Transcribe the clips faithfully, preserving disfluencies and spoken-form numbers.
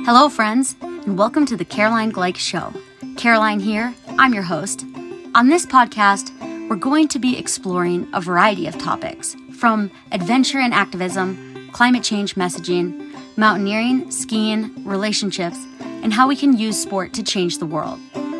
Hello, friends, and welcome to the Caroline Gleich Show. Caroline here, I'm your host. On this podcast, we're going to be exploring a variety of topics, from adventure and activism, climate change messaging, mountaineering, skiing, relationships, and how we can use sport to change the world.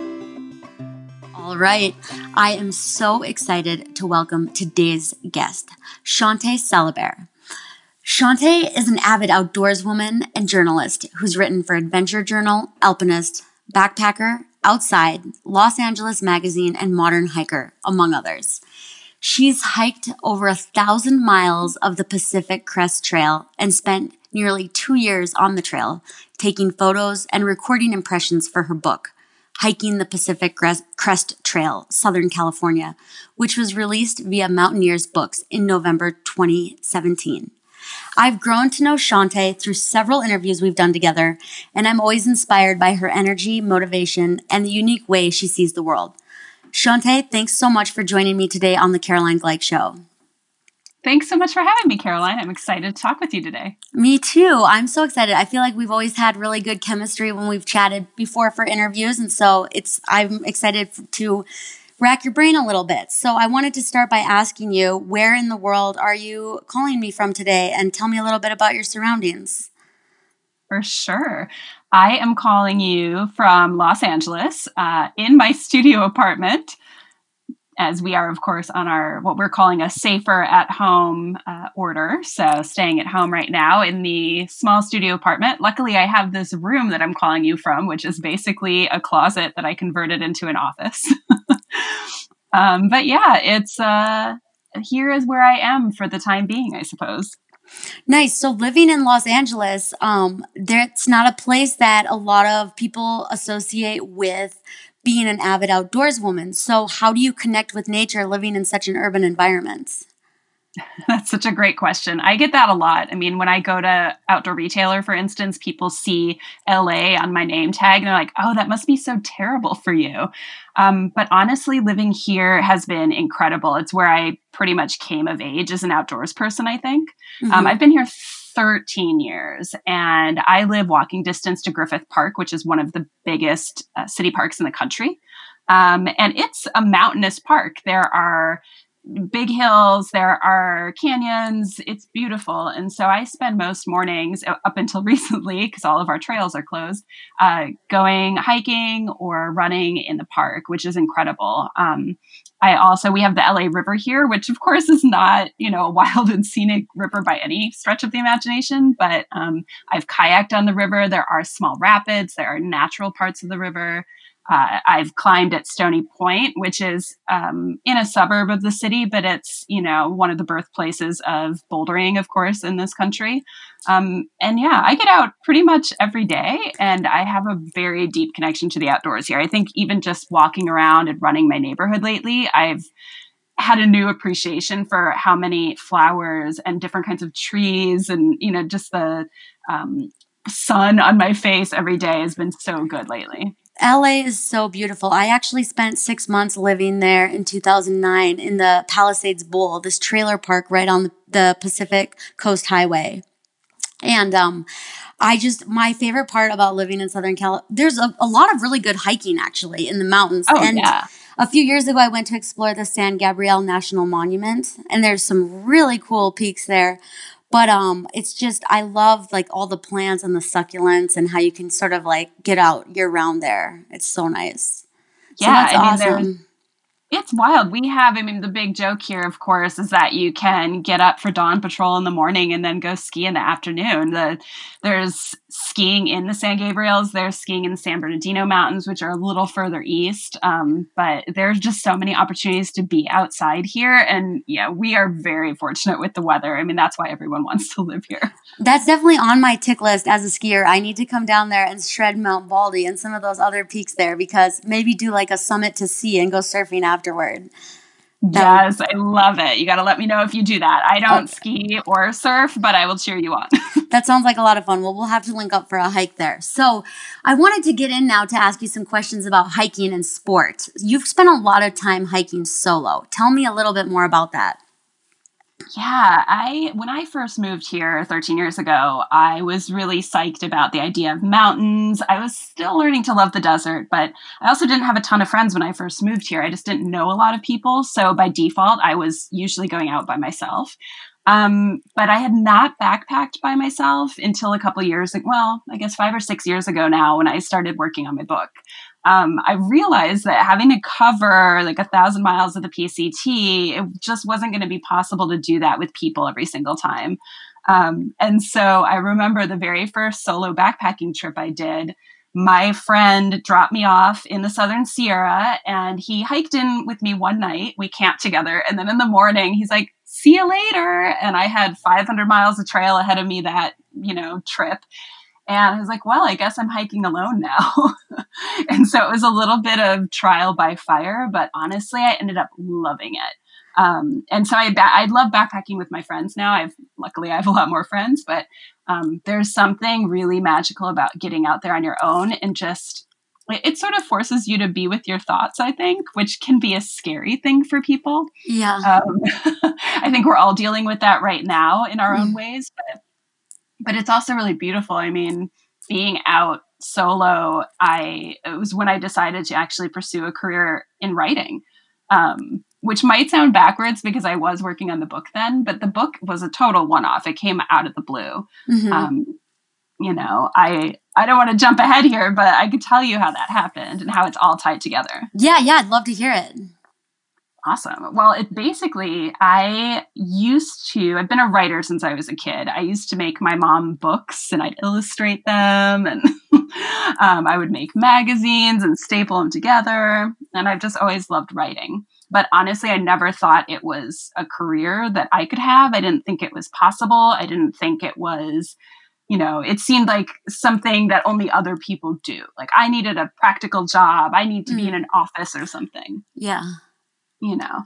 All right, I am so excited to welcome today's guest, Shante Salabert. Shante is an avid outdoorswoman and journalist who's written for Adventure Journal, Alpinist, Backpacker, Outside, Los Angeles Magazine, and Modern Hiker, among others. She's hiked over a thousand miles of the Pacific Crest Trail and spent nearly two years on the trail, taking photos and recording impressions for her book, Hiking the Pacific Crest Trail, Southern California, which was released via Mountaineers Books in November twenty seventeen. I've grown to know Shante through several interviews we've done together, and I'm always inspired by her energy, motivation, and the unique way she sees the world. Shante, thanks so much for joining me today on the Caroline Gleich Show. Thanks so much for having me, Caroline. I'm excited to talk with you today. Me too. I'm so excited. I feel like we've always had really good chemistry when we've chatted before for interviews, and so it's I'm excited to rack your brain a little bit. So I wanted to start by asking you, where in the world are you calling me from today? And tell me a little bit about your surroundings. For sure. I am calling you from Los Angeles uh, in my studio apartment, as we are, of course, on our what we're calling a safer at home uh, order. So staying at home right now in the small studio apartment. Luckily, I have this room that I'm calling you from, which is basically a closet that I converted into an office. um, but yeah, it's uh, here is where I am for the time being, I suppose. Nice. So living in Los Angeles, um, that's not a place that a lot of people associate with being an avid outdoors woman. So how do you connect with nature living in such an urban environment? That's such a great question. I get that a lot. I mean, when I go to outdoor retailer, for instance, people see L A on my name tag and they're like, oh, that must be so terrible for you. Um, but honestly, living here has been incredible. It's where I pretty much came of age as an outdoors person, I think. Mm-hmm. Um, I've been here thirteen years, and I live walking distance to Griffith Park, which is one of the biggest uh, city parks in the country. Um, and it's a mountainous park. There are big hills, there are canyons. It's beautiful. And so I spend most mornings up until recently, because all of our trails are closed, uh, going hiking or running in the park, which is incredible. Um, I also, we have the L A River here, which of course is not, you know, a wild and scenic river by any stretch of the imagination, but um, I've kayaked on the river. There are small rapids. There are natural parts of the river. Uh, I've climbed at Stony Point, which is um, in a suburb of the city, but it's, you know, one of the birthplaces of bouldering, of course, in this country. Um, and yeah, I get out pretty much every day, and I have a very deep connection to the outdoors here. I think even just walking around and running my neighborhood lately, I've had a new appreciation for how many flowers and different kinds of trees and, you know, just the um, sun on my face every day has been so good lately. L A is so beautiful. I actually spent six months living there in two thousand nine in the Palisades Bowl, this trailer park right on the Pacific Coast Highway. And um, I just, my favorite part about living in Southern California, there's a, a lot of really good hiking actually in the mountains. Oh, and yeah. A few years ago, I went to explore the San Gabriel National Monument, and there's some really cool peaks there. But um, it's just, I love like all the plants and the succulents and how you can sort of like get out year round there. It's so nice. Yeah, so that's I mean, awesome. It's wild. We have, I mean, the big joke here, of course, is that you can get up for dawn patrol in the morning and then go ski in the afternoon. The, there's skiing in the San Gabriels. There's skiing in the San Bernardino Mountains, which are a little further east. Um, but there's just so many opportunities to be outside here. And yeah, we are very fortunate with the weather. I mean, that's why everyone wants to live here. That's definitely on my tick list as a skier. I need to come down there and shred Mount Baldy and some of those other peaks there, because maybe do like a summit to sea and go surfing afterward. That yes, would... I love it. You got to let me know if you do that. I don't oh. ski or surf, but I will cheer you on. That sounds like a lot of fun. Well, we'll have to link up for a hike there. So I wanted to get in now to ask you some questions about hiking and sport. You've spent a lot of time hiking solo. Tell me a little bit more about that. Yeah, I when I first moved here thirteen years ago, I was really psyched about the idea of mountains. I was still learning to love the desert, but I also didn't have a ton of friends when I first moved here. I just didn't know a lot of people, so by default, I was usually going out by myself. Um, but I had not backpacked by myself until a couple years, well, I guess five or six years ago now, when I started working on my book. Um, I realized that having to cover like a thousand miles of the P C T, it just wasn't going to be possible to do that with people every single time. Um, and so I remember the very first solo backpacking trip I did. My friend dropped me off in the Southern Sierra and he hiked in with me one night. We camped together. And then in the morning, he's like, see you later. And I had five hundred miles of trail ahead of me that, you know, trip. And I was like, well, I guess I'm hiking alone now. And so it was a little bit of trial by fire, but honestly, I ended up loving it. Um, and so I, ba- I love backpacking with my friends now. I've luckily I have a lot more friends, but um, there's something really magical about getting out there on your own and just it, it sort of forces you to be with your thoughts, I think, which can be a scary thing for people. Yeah. Um, I think we're all dealing with that right now in our Mm. own ways, but But it's also really beautiful. I mean, being out solo, I it was when I decided to actually pursue a career in writing, um, which might sound backwards because I was working on the book then, but the book was a total one-off. It came out of the blue. Mm-hmm. Um, you know, I I don't want to jump ahead here, but I could tell you how that happened and how it's all tied together. Yeah, yeah, I'd love to hear it. Awesome. Well, it basically, I used to, I've been a writer since I was a kid. I used to make my mom books and I'd illustrate them and um, I would make magazines and staple them together. And I've just always loved writing. But honestly, I never thought it was a career that I could have. I didn't think it was possible. I didn't think it was, you know, it seemed like something that only other people do. Like I needed a practical job. I need to mm. be in an office or something. Yeah. You know,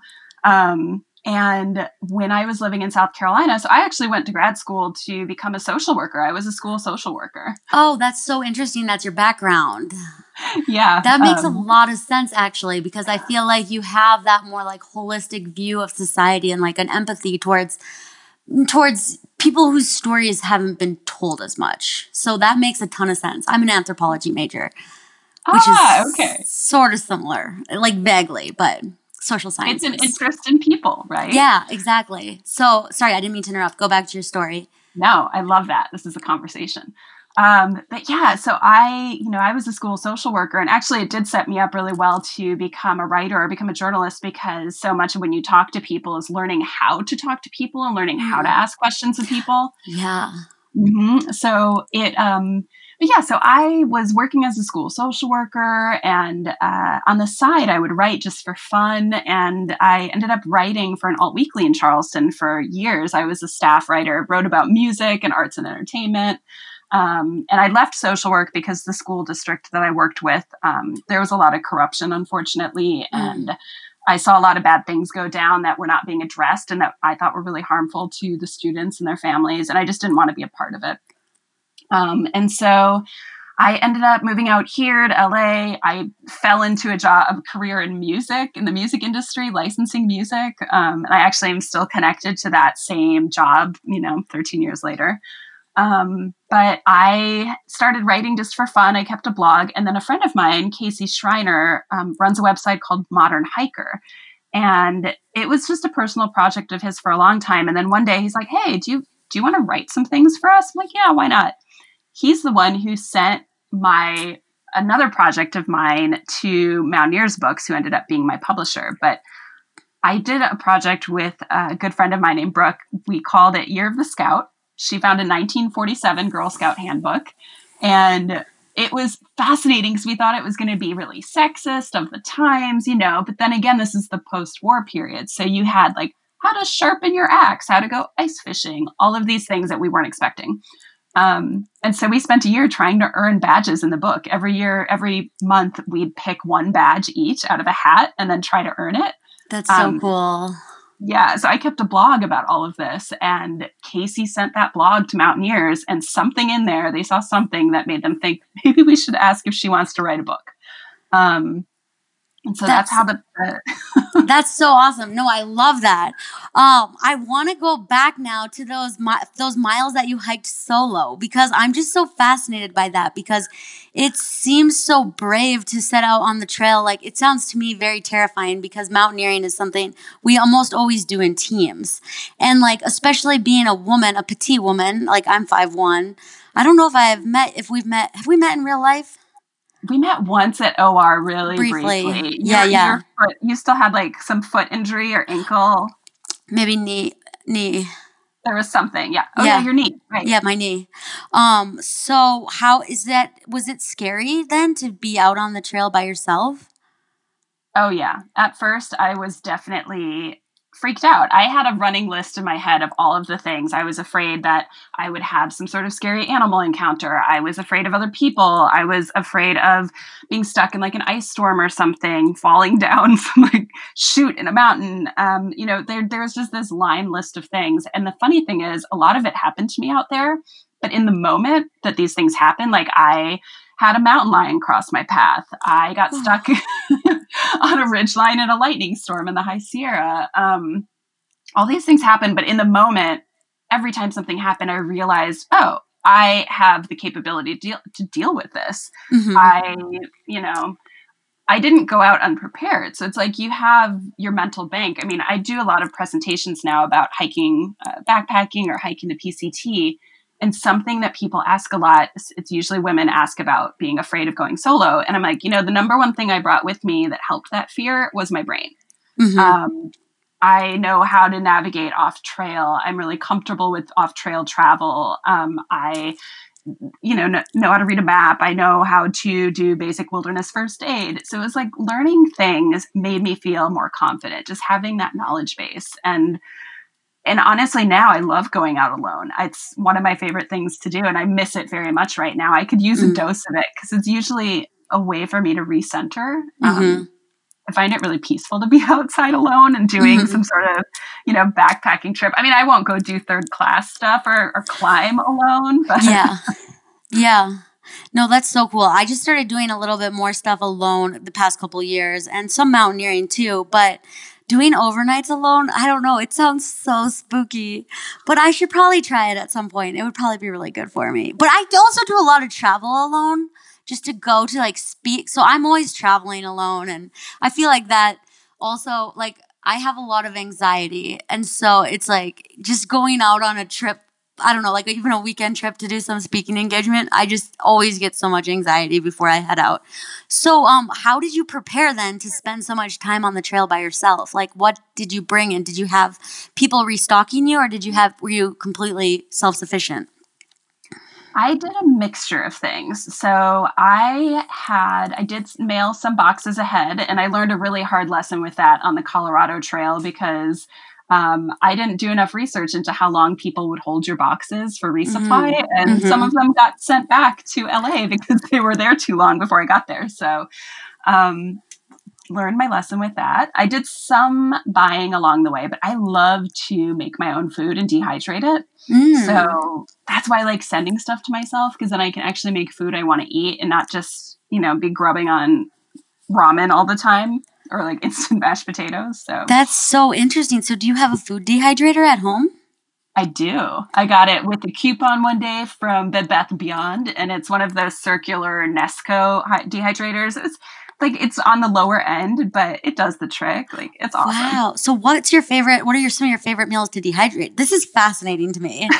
um, and when I was living in South Carolina, so I actually went to grad school to become a social worker. I was a school social worker. Oh, that's so interesting. That's your background. Yeah. That makes um, a lot of sense, actually, because I feel like you have that more like holistic view of society and like an empathy towards towards people whose stories haven't been told as much. So that makes a ton of sense. I'm an anthropology major, which ah, is okay. sort of similar, like vaguely, but social science. It's an interest in people, right? Yeah, exactly. So, sorry, I didn't mean to interrupt. Go back to your story. No, I love that. This is a conversation. Um, but yeah, so I, you know, I was a school social worker, and actually it did set me up really well to become a writer or become a journalist, because so much of when you talk to people is learning how to talk to people and learning mm. how to ask questions of people. Yeah. Mm-hmm. So it, um, but yeah, so I was working as a school social worker, and uh, on the side, I would write just for fun. And I ended up writing for an alt weekly in Charleston for years. I was a staff writer, wrote about music and arts and entertainment. Um, and I left social work because the school district that I worked with, um, there was a lot of corruption, unfortunately. Mm. And I saw a lot of bad things go down that were not being addressed and that I thought were really harmful to the students and their families. And I just didn't want to be a part of it. Um, and so I ended up moving out here to L A. I fell into a job, a career in music, in the music industry, licensing music. Um, and I actually am still connected to that same job, you know, thirteen years later. Um, but I started writing just for fun. I kept a blog. And then a friend of mine, Casey Schreiner, um, runs a website called Modern Hiker. And it was just a personal project of his for a long time. And then one day he's like, hey, do you, do you want to write some things for us? I'm like, yeah, why not? He's the one who sent my, another project of mine to Mountaineers Books, who ended up being my publisher. But I did a project with a good friend of mine named Brooke. We called it Year of the Scout. She found a nineteen forty-seven Girl Scout handbook, and it was fascinating because we thought it was going to be really sexist of the times, you know, but then again, this is the post-war period. So you had like how to sharpen your axe, how to go ice fishing, all of these things that we weren't expecting. Um, and so we spent a year trying to earn badges in the book. Every year, every month, we'd pick one badge each out of a hat and then try to earn it. That's so um, cool. Yeah, so I kept a blog about all of this, and Casey sent that blog to Mountaineers, and something in there, they saw something that made them think maybe we should ask if she wants to write a book. Um, And so That's that's how the, the That's so awesome. No, I love that. Um, I want to go back now to those mi- those miles that you hiked solo because I'm just so fascinated by that because it seems so brave to set out on the trail. Like it sounds to me very terrifying because mountaineering is something we almost always do in teams. And like especially being a woman, a petite woman, like I'm five one. I don't know if I've met if we've met have we met in real life? we met once at O R really Briefly. briefly. Yeah, Your, yeah. your foot, you still had like some foot injury or ankle. Maybe knee knee. There was something. Yeah. Oh Yeah. yeah, your knee. Right. Yeah, my knee. Um, so how is that was it scary then to be out on the trail by yourself? Oh yeah. At first I was definitely freaked out. I had a running list in my head of all of the things. I was afraid that I would have some sort of scary animal encounter. I was afraid of other people. I was afraid of being stuck in like an ice storm or something, falling down from like chute in a mountain. Um, you know, there there's just this line list of things. And the funny thing is a lot of it happened to me out there. But in the moment that these things happen, like I had a mountain lion cross my path. I got stuck on a ridgeline in a lightning storm in the High Sierra. Um, all these things happen, but in the moment, every time something happened, I realized, oh, I have the capability to deal, to deal with this. Mm-hmm. I, you know, I didn't go out unprepared. So it's like you have your mental bank. I mean, I do a lot of presentations now about hiking, uh, backpacking or hiking to P C T. And something that people ask a lot, it's usually women ask about being afraid of going solo. And I'm like, you know, the number one thing I brought with me that helped that fear was my brain. Mm-hmm. Um, I know how to navigate off trail. I'm really comfortable with off trail travel. Um, I, you know, know, know how to read a map. I know how to do basic wilderness first aid. So it was like learning things made me feel more confident, just having that knowledge base. And And honestly, now I love going out alone. It's one of my favorite things to do, and I miss it very much right now. I could use mm. a dose of it because it's usually a way for me to recenter. Mm-hmm. Um, I find it really peaceful to be outside alone and doing mm-hmm. some sort of, you know, backpacking trip. I mean, I won't go do third class stuff or, or climb alone. But yeah. Yeah. No, that's so cool. I just started doing a little bit more stuff alone the past couple years and some mountaineering too, but doing overnights alone, I don't know. It sounds so spooky, but I should probably try it at some point. It would probably be really good for me. But I also do a lot of travel alone just to go to like speak. So I'm always traveling alone. And I feel like that also, like I have a lot of anxiety. And so it's like just going out on a trip, I don't know, like even a weekend trip to do some speaking engagement, I just always get so much anxiety before I head out. So um, how did you prepare then to spend so much time on the trail by yourself? Like what did you bring in? Did you have people restocking you or did you have, were you completely self-sufficient? I did a mixture of things. So I had, I did mail some boxes ahead and I learned a really hard lesson with that on the Colorado Trail because Um, I didn't do enough research into how long people would hold your boxes for resupply. Mm-hmm. And mm-hmm. some of them got sent back to L A because they were there too long before I got there. So um, learned my lesson with that. I did some buying along the way, but I love to make my own food and dehydrate it. Mm. So that's why I like sending stuff to myself because then I can actually make food I want to eat and not just, you know, be grubbing on ramen all the time. Or like instant mashed potatoes. So that's so interesting. So do you have a food dehydrator at home? I do. I got it with a coupon one day from Bed Bath and Beyond, and it's one of those circular Nesco dehydrators. It's like it's on the lower end, but it does the trick. Like it's awesome. Wow. So what's your favorite? What are your some of your favorite meals to dehydrate? This is fascinating to me.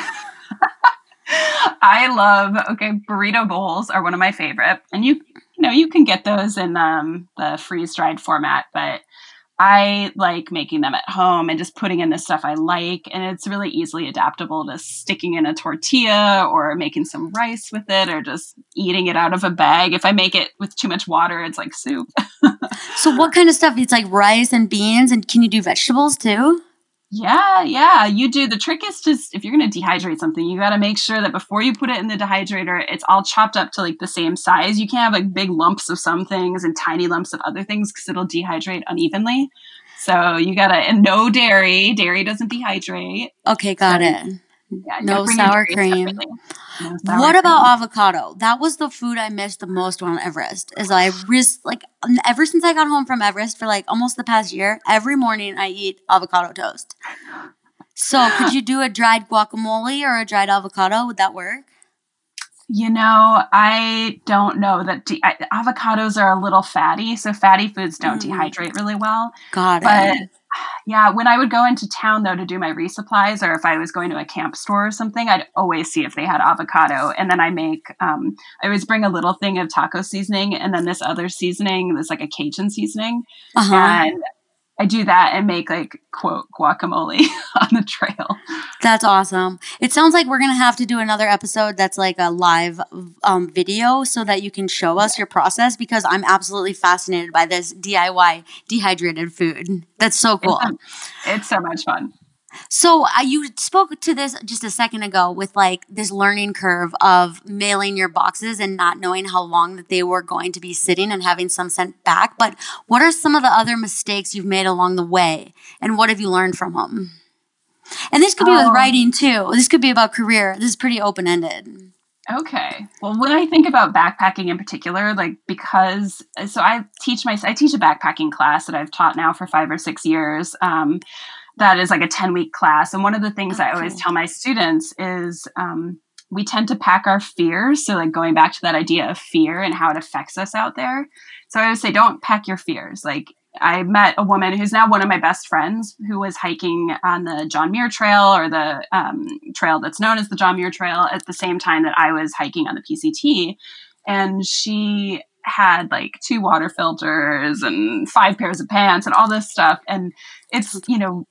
I love okay. Burrito bowls are one of my favorite, and you. You know, you can get those in um, the freeze-dried format, but I like making them at home and just putting in the stuff I like. And it's really easily adaptable to sticking in a tortilla or making some rice with it or just eating it out of a bag. If I make it with too much water, it's like soup. So what kind of stuff? It's like rice and beans. And can you do vegetables too? Yeah, yeah, you do. The trick is just if you're going to dehydrate something, you got to make sure that before you put it in the dehydrator, it's all chopped up to like the same size. You can't have like big lumps of some things and tiny lumps of other things because it'll dehydrate unevenly. So you got to, and no dairy. Dairy doesn't dehydrate. Okay, got so, it. Yeah, No bring sour dairy cream. separately. No sour What cream. about avocado? That was the food I missed the most on Everest. Is I risk like ever since I got home from Everest for like almost the past year, every morning I eat avocado toast. So could you do a dried guacamole or a dried avocado? Would that work? You know, I don't know that de- I, avocados are a little fatty, so fatty foods don't mm. dehydrate really well. Got but, it. Yeah, when I would go into town, though, to do my resupplies, or if I was going to a camp store or something, I'd always see if they had avocado. And then I make, um, I always bring a little thing of taco seasoning and then this other seasoning, this like a Cajun seasoning. Uh-huh. And I do that and make like, quote, guacamole on the trail. That's awesome. It sounds like we're going to have to do another episode that's like a live um, video so that you can show us your process, because I'm absolutely fascinated by this D I Y dehydrated food. That's so cool. It's, a, it's so much fun. So uh, you spoke to this just a second ago with like this learning curve of mailing your boxes and not knowing how long that they were going to be sitting and having some sent back. But what are some of the other mistakes you've made along the way, and what have you learned from them? And this could be oh. with writing too. This could be about career. This is pretty open-ended. Okay. Well, when I think about backpacking in particular, like because, so I teach my, I teach a backpacking class that I've taught now for five or six years. Um, that is like a ten week class. And one of the things okay. I always tell my students is, um, we tend to pack our fears. So like going back to that idea of fear and how it affects us out there. So I always say, don't pack your fears. Like, I met a woman who's now one of my best friends who was hiking on the John Muir Trail, or the um, trail that's known as the John Muir Trail, at the same time that I was hiking on the P C T. And she had like two water filters and five pairs of pants and all this stuff. And it's, you know,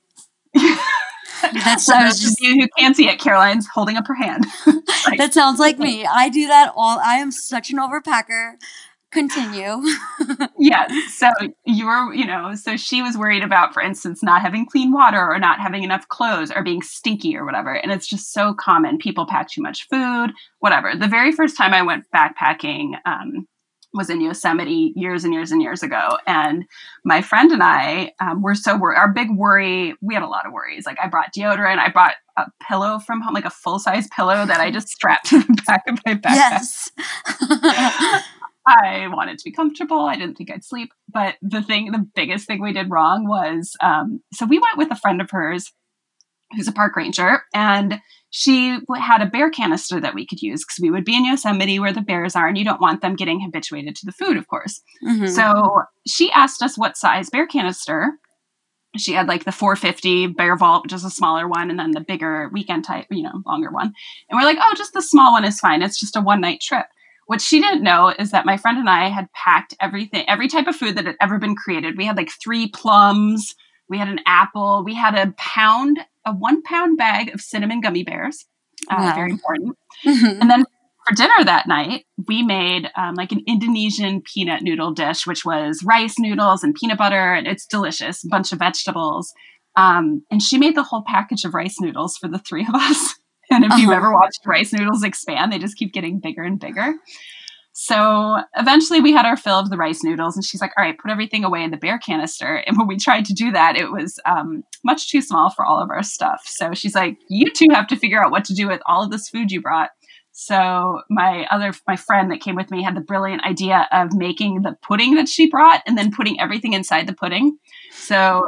That's for those just, of you who can't see it, Caroline's holding up her hand. Like, that sounds like me. I do that all. I am such an overpacker. Continue. Yeah. So you were, you know, so she was worried about, for instance, not having clean water or not having enough clothes or being stinky or whatever. And it's just so common. People pack too much food, whatever. The very first time I went backpacking um, was in Yosemite years and years and years ago. And my friend and I um, were so worried. Our big worry, we had a lot of worries. Like I brought deodorant. I brought a pillow from home, like a full-size pillow that I just strapped to the back of my backpack. Yes. I wanted to be comfortable. I didn't think I'd sleep. But the thing, the biggest thing we did wrong was, um, so we went with a friend of hers who's a park ranger, and she had a bear canister that we could use because we would be in Yosemite where the bears are, and you don't want them getting habituated to the food, of course. Mm-hmm. So she asked us what size bear canister. She had like the four fifty Bear Vault, which is a smaller one, and then the bigger weekend type, you know, longer one. And we're like, oh, just the small one is fine. It's just a one night trip. What she didn't know is that my friend and I had packed everything, every type of food that had ever been created. We had like three plums. We had an apple. We had a pound, a one pound bag of cinnamon gummy bears. Uh, wow. Very important. Mm-hmm. And then for dinner that night, we made um, like an Indonesian peanut noodle dish, which was rice noodles and peanut butter. And it's delicious. A bunch of vegetables. Um, and she made the whole package of rice noodles for the three of us. And if uh-huh. you've ever watched rice noodles expand, they just keep getting bigger and bigger. So eventually we had our fill of the rice noodles, and she's like, all right, put everything away in the bear canister. And when we tried to do that, it was um, much too small for all of our stuff. So she's like, you two have to figure out what to do with all of this food you brought. So my other, my friend that came with me had the brilliant idea of making the pudding that she brought and then putting everything inside the pudding. So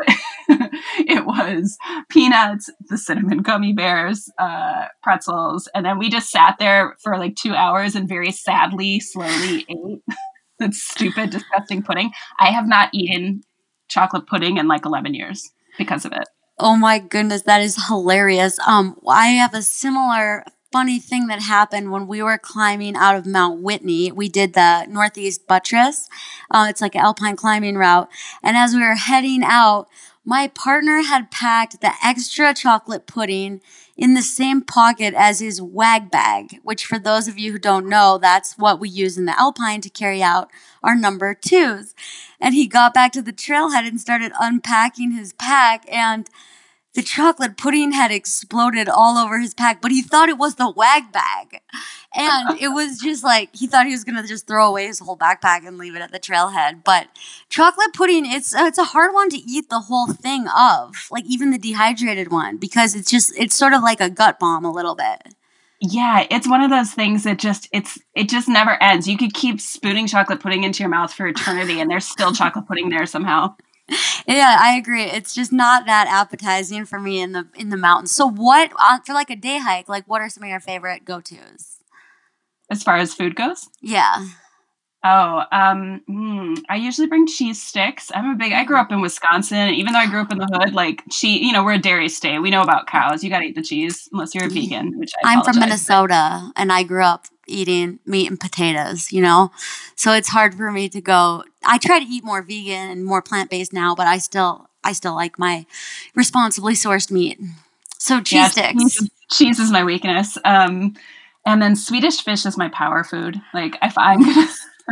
it was peanuts, the cinnamon gummy bears, uh, pretzels. And then we just sat there for like two hours and very sadly, slowly ate that stupid, disgusting pudding. I have not eaten chocolate pudding in like eleven years because of it. Oh my goodness, that is hilarious. Um, I have a similar funny thing that happened when we were climbing out of Mount Whitney. We did the Northeast Buttress. Uh, it's like an alpine climbing route. And as we were heading out, my partner had packed the extra chocolate pudding in the same pocket as his wag bag, which for those of you who don't know, that's what we use in the alpine to carry out our number twos. And he got back to the trailhead and started unpacking his pack, and the chocolate pudding had exploded all over his pack, but he thought it was the wag bag. And it was just like, he thought he was going to just throw away his whole backpack and leave it at the trailhead. But chocolate pudding, it's uh, it's a hard one to eat the whole thing of, like even the dehydrated one, because it's just, it's sort of like a gut bomb a little bit. Yeah, it's one of those things that just, it's, it just never ends. You could keep spooning chocolate pudding into your mouth for eternity and there's still chocolate pudding there somehow. Yeah, I agree. It's just not that appetizing for me in the in the mountains. So what, uh, for like a day hike, like what are some of your favorite go-tos? As far as food goes? Yeah. Oh, um, mm, I usually bring cheese sticks. I'm a big, I grew up in Wisconsin. Even though I grew up in the hood, like cheese, you know, we're a dairy state. We know about cows. You got to eat the cheese unless you're a vegan, which I I'm from apologize, Minnesota but- and I grew up eating meat and potatoes, you know? So it's hard for me to go. I try to eat more vegan and more plant-based now, but I still, I still like my responsibly sourced meat. So cheese yeah, sticks. Cheese, cheese is my weakness. Um, and then Swedish fish is my power food. Like if I'm gonna,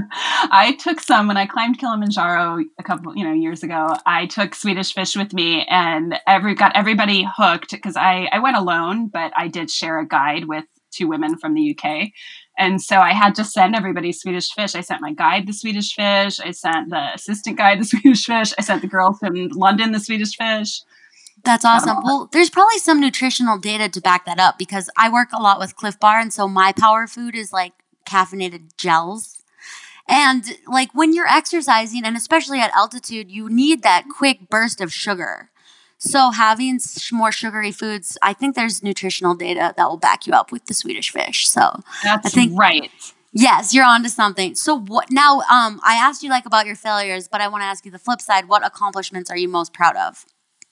I took some when I climbed Kilimanjaro a couple, you know, years ago. I took Swedish fish with me, and every got everybody hooked because I I went alone, but I did share a guide with two women from the U K, and so I had to send everybody Swedish fish. I sent my guide the Swedish fish. I sent the assistant guide the Swedish fish. I sent the girls from London the Swedish fish. That's awesome. Well, there's probably some nutritional data to back that up because I work a lot with Cliff Bar, and so my power food is like caffeinated gels. And like when you're exercising, and especially at altitude, you need that quick burst of sugar. So having more sugary foods, I think there's nutritional data that will back you up with the Swedish fish. So that's I think, right. Yes, you're onto something. So what now? Um, I asked you like about your failures, but I want to ask you the flip side. What accomplishments are you most proud of?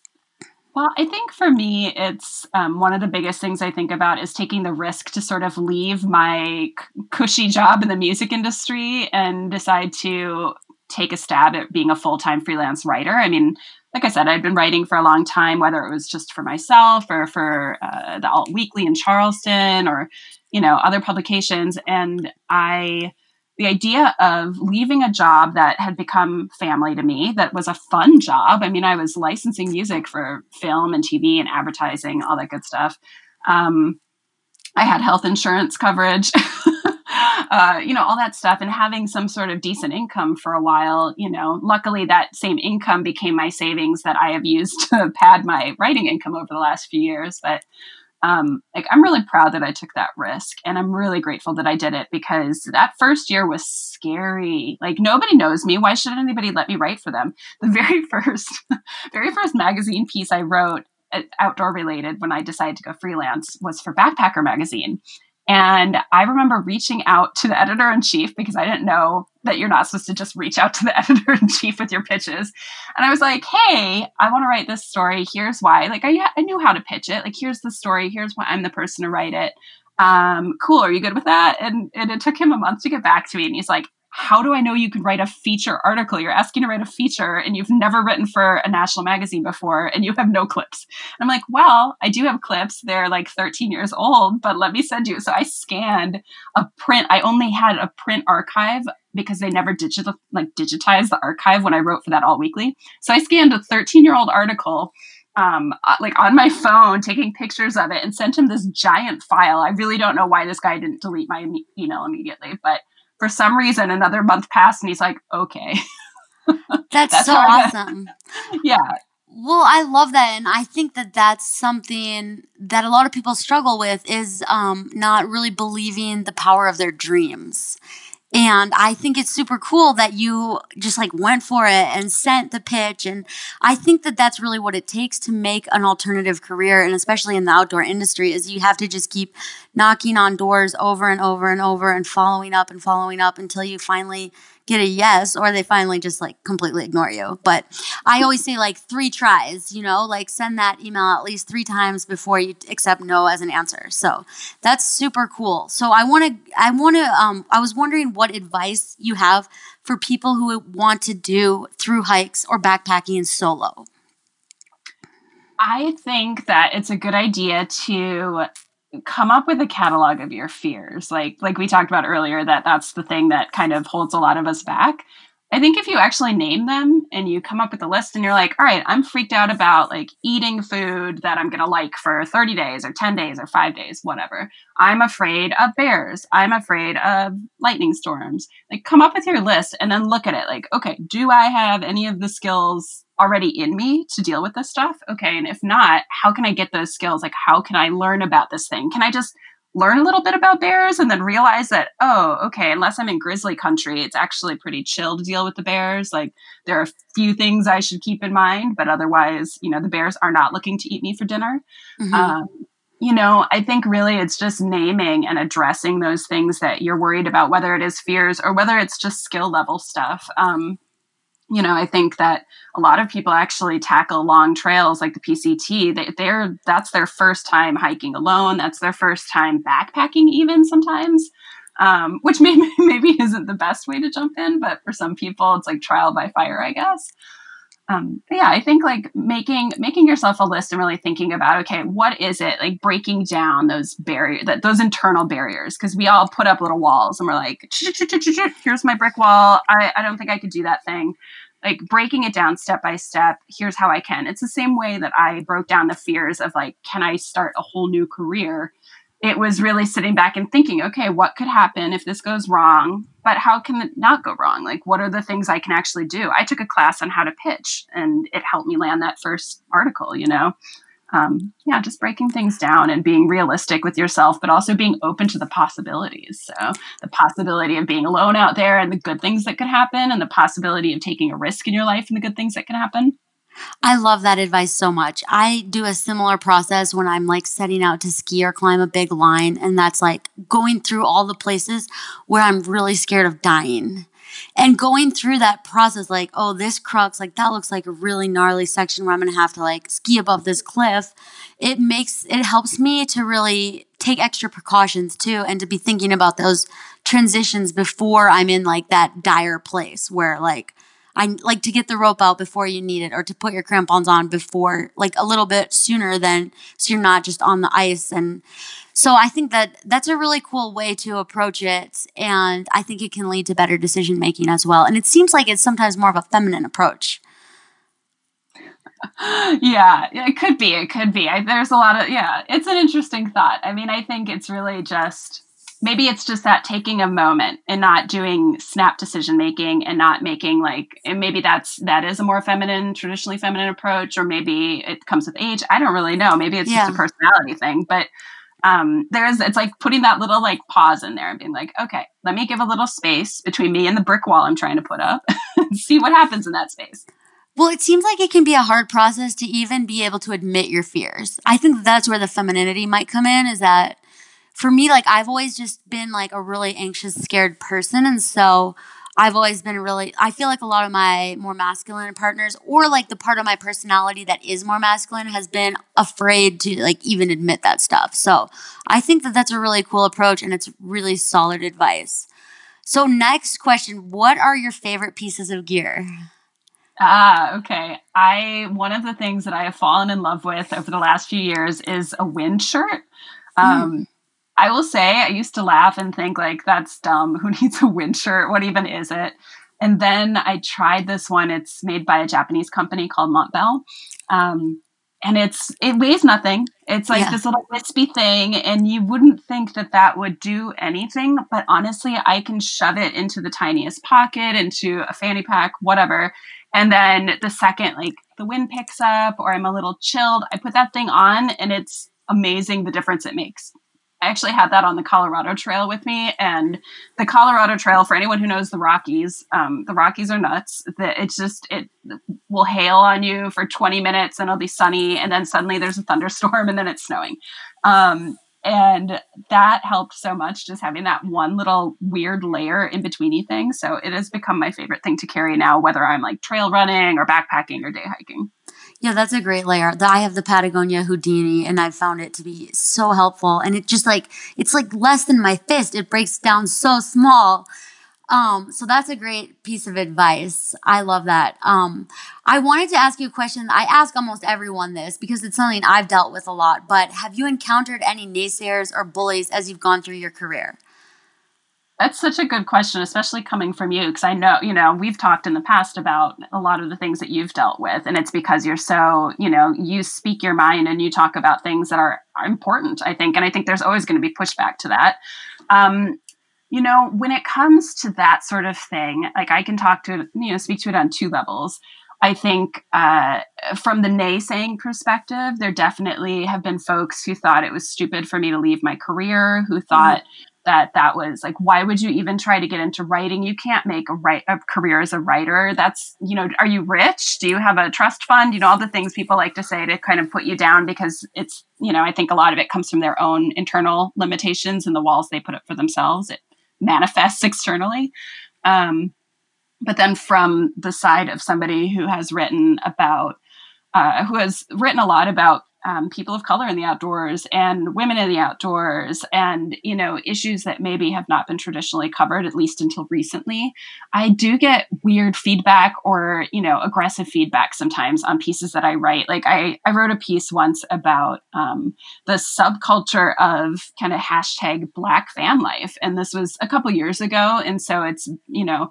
Well, I think for me, it's um, one of the biggest things I think about is taking the risk to sort of leave my c- cushy job in the music industry and decide to take a stab at being a full-time freelance writer. I mean, like I said, I'd been writing for a long time, whether it was just for myself or for uh, the Alt Weekly in Charleston or, you know, other publications. And I... the idea of leaving a job that had become family to me, that was a fun job. I mean, I was licensing music for film and T V and advertising, all that good stuff. Um, I had health insurance coverage, uh, you know, all that stuff, and having some sort of decent income for a while. You know, luckily that same income became my savings that I have used to pad my writing income over the last few years. But Um, like I'm really proud that I took that risk, and I'm really grateful that I did it because that first year was scary. Like nobody knows me. Why should anybody let me write for them? The very first, very first magazine piece I wrote, uh, outdoor related, when I decided to go freelance was for Backpacker magazine. And I remember reaching out to the editor in chief because I didn't know that you're not supposed to just reach out to the editor in chief with your pitches. And I was like, hey, I want to write this story. Here's why. Like, I, I knew how to pitch it. Like, here's the story. Here's why I'm the person to write it. Um, cool. Are you good with that? And, and it took him a month to get back to me. And he's like, how do I know you could write a feature article? You're asking to write a feature and you've never written for a national magazine before and you have no clips. And I'm like, well, I do have clips. They're like thirteen years old, but let me send you. So I scanned a print. I only had a print archive because they never digital, like digitized the archive when I wrote for that Alt Weekly. So I scanned a thirteen year old article Um, like on my phone, taking pictures of it and sent him this giant file. I really don't know why this guy didn't delete my e- email immediately, but for some reason, another month passed and he's like, okay. That's, that's so awesome. Got, yeah. Well, I love that. And I think that that's something that a lot of people struggle with is um, not really believing the power of their dreams. And I think it's super cool that you just like went for it and sent the pitch. And I think that that's really what it takes to make an alternative career. And especially in the outdoor industry is you have to just keep knocking on doors over and over and over and following up and following up until you finally get a yes, or they finally just like completely ignore you. But I always say like three tries, you know, like send that email at least three times before you accept no as an answer. So that's super cool. So I want to, I want to, um, I was wondering what advice you have for people who want to do through hikes or backpacking solo. I think that it's a good idea to come up with a catalog of your fears. Like, like we talked about earlier, that that's the thing that kind of holds a lot of us back. I think if you actually name them and you come up with a list and you're like, all right, I'm freaked out about like eating food that I'm going to like for thirty days or ten days or five days, whatever. I'm afraid of bears. I'm afraid of lightning storms. Like come up with your list and then look at it like, okay, do I have any of the skills already in me to deal with this stuff? Okay. And if not, how can I get those skills? Like, how can I learn about this thing? Can I just learn a little bit about bears and then realize that, oh, okay, unless I'm in grizzly country, it's actually pretty chill to deal with the bears. Like there are a few things I should keep in mind, but otherwise, you know, the bears are not looking to eat me for dinner. Mm-hmm. Um, you know, I think really it's just naming and addressing those things that you're worried about, whether it is fears or whether it's just skill level stuff. Um, you know, I think that a lot of people actually tackle long trails like the P C T. They, they're that's their first time hiking alone. That's their first time backpacking, even sometimes, um, which maybe maybe isn't the best way to jump in. But for some people, it's like trial by fire, I guess. Um, but yeah, I think like making making yourself a list and really thinking about, okay, what is it? Like breaking down those barriers, that those internal barriers, because we all put up little walls and we're like, here's my brick wall. I, I don't think I could do that thing. Like breaking it down step by step. Here's how I can. It's the same way that I broke down the fears of like, can I start a whole new career? It was really sitting back and thinking, okay, what could happen if this goes wrong? But how can it not go wrong? Like, what are the things I can actually do? I took a class on how to pitch and it helped me land that first article, you know? Um, yeah, just breaking things down and being realistic with yourself, but also being open to the possibilities. So the possibility of being alone out there and the good things that could happen, and the possibility of taking a risk in your life and the good things that can happen. I love that advice so much. I do a similar process when I'm like setting out to ski or climb a big line. And that's like going through all the places where I'm really scared of dying. And going through that process, like, oh, this crux, like that looks like a really gnarly section where I'm going to have to like ski above this cliff. It makes, it helps me to really take extra precautions too, and to be thinking about those transitions before I'm in like that dire place where like, I like to get the rope out before you need it, or to put your crampons on before, like a little bit sooner than, so you're not just on the ice. And so I think that that's a really cool way to approach it. And I think it can lead to better decision making as well. And it seems like it's sometimes more of a feminine approach. Yeah, it could be. It could be. I, there's a lot of, yeah, it's an interesting thought. I mean, I think it's really just, maybe it's just that taking a moment and not doing snap decision making and not making like, and maybe that's, that is a more feminine, traditionally feminine approach, or maybe it comes with age. I don't really know. Maybe it's yeah. just a personality thing, but um, there's, it's like putting that little like pause in there and being like, okay, let me give a little space between me and the brick wall I'm trying to put up and see what happens in that space. Well, it seems like it can be a hard process to even be able to admit your fears. I think that's where the femininity might come in, is that for me, like I've always just been like a really anxious, scared person. And so I've always been really, I feel like a lot of my more masculine partners, or like the part of my personality that is more masculine, has been afraid to like even admit that stuff. So I think that that's a really cool approach, and it's really solid advice. So next question, what are your favorite pieces of gear? Ah, okay. I, one of the things that I have fallen in love with over the last few years is a wind shirt. Um, mm. I will say I used to laugh and think like, that's dumb. Who needs a wind shirt? What even is it? And then I tried this one. It's made by a Japanese company called Montbell. Um, and it's, it weighs nothing. It's like yeah. this little wispy thing, and you wouldn't think that that would do anything, but honestly, I can shove it into the tiniest pocket, into a fanny pack, whatever. And then the second, like the wind picks up or I'm a little chilled, I put that thing on, and it's amazing the difference it makes. I actually had that on the Colorado Trail with me, and the Colorado Trail, for anyone who knows the Rockies, um, the Rockies are nuts. It's just, it will hail on you for twenty minutes and it'll be sunny, and then suddenly there's a thunderstorm and then it's snowing. Um, and that helped so much, just having that one little weird layer in betweeny thing. So it has become my favorite thing to carry now, whether I'm like trail running or backpacking or day hiking. Yeah, that's a great layer. I have the Patagonia Houdini, and I've found it to be so helpful. And it just like, it's like less than my fist. It breaks down so small. Um, so that's a great piece of advice. I love that. Um, I wanted to ask you a question. I ask almost everyone this because it's something I've dealt with a lot, but have you encountered any naysayers or bullies as you've gone through your career? That's such a good question, especially coming from you, because I know, you know, we've talked in the past about a lot of the things that you've dealt with, and it's because you're so, you know, you speak your mind and you talk about things that are, are important, I think, and I think there's always going to be pushback to that. Um, you know, when it comes to that sort of thing, like I can talk to it, you know, speak to it on two levels. I think uh, from the naysaying perspective, there definitely have been folks who thought it was stupid for me to leave my career, who thought mm-hmm. that that was like, why would you even try to get into writing? You can't make a, write, a career as a writer. That's, you know, are you rich? Do you have a trust fund? You know, all the things people like to say to kind of put you down, because it's, you know, I think a lot of it comes from their own internal limitations and the walls they put up for themselves. It manifests externally. Um, But then from the side of somebody who has written about, uh, who has written a lot about um, people of color in the outdoors and women in the outdoors and, you know, issues that maybe have not been traditionally covered, at least until recently, I do get weird feedback or, you know, aggressive feedback sometimes on pieces that I write. Like I, I wrote a piece once about um, the subculture of kind of hashtag Black van life. And this was a couple years ago. And so it's, you know,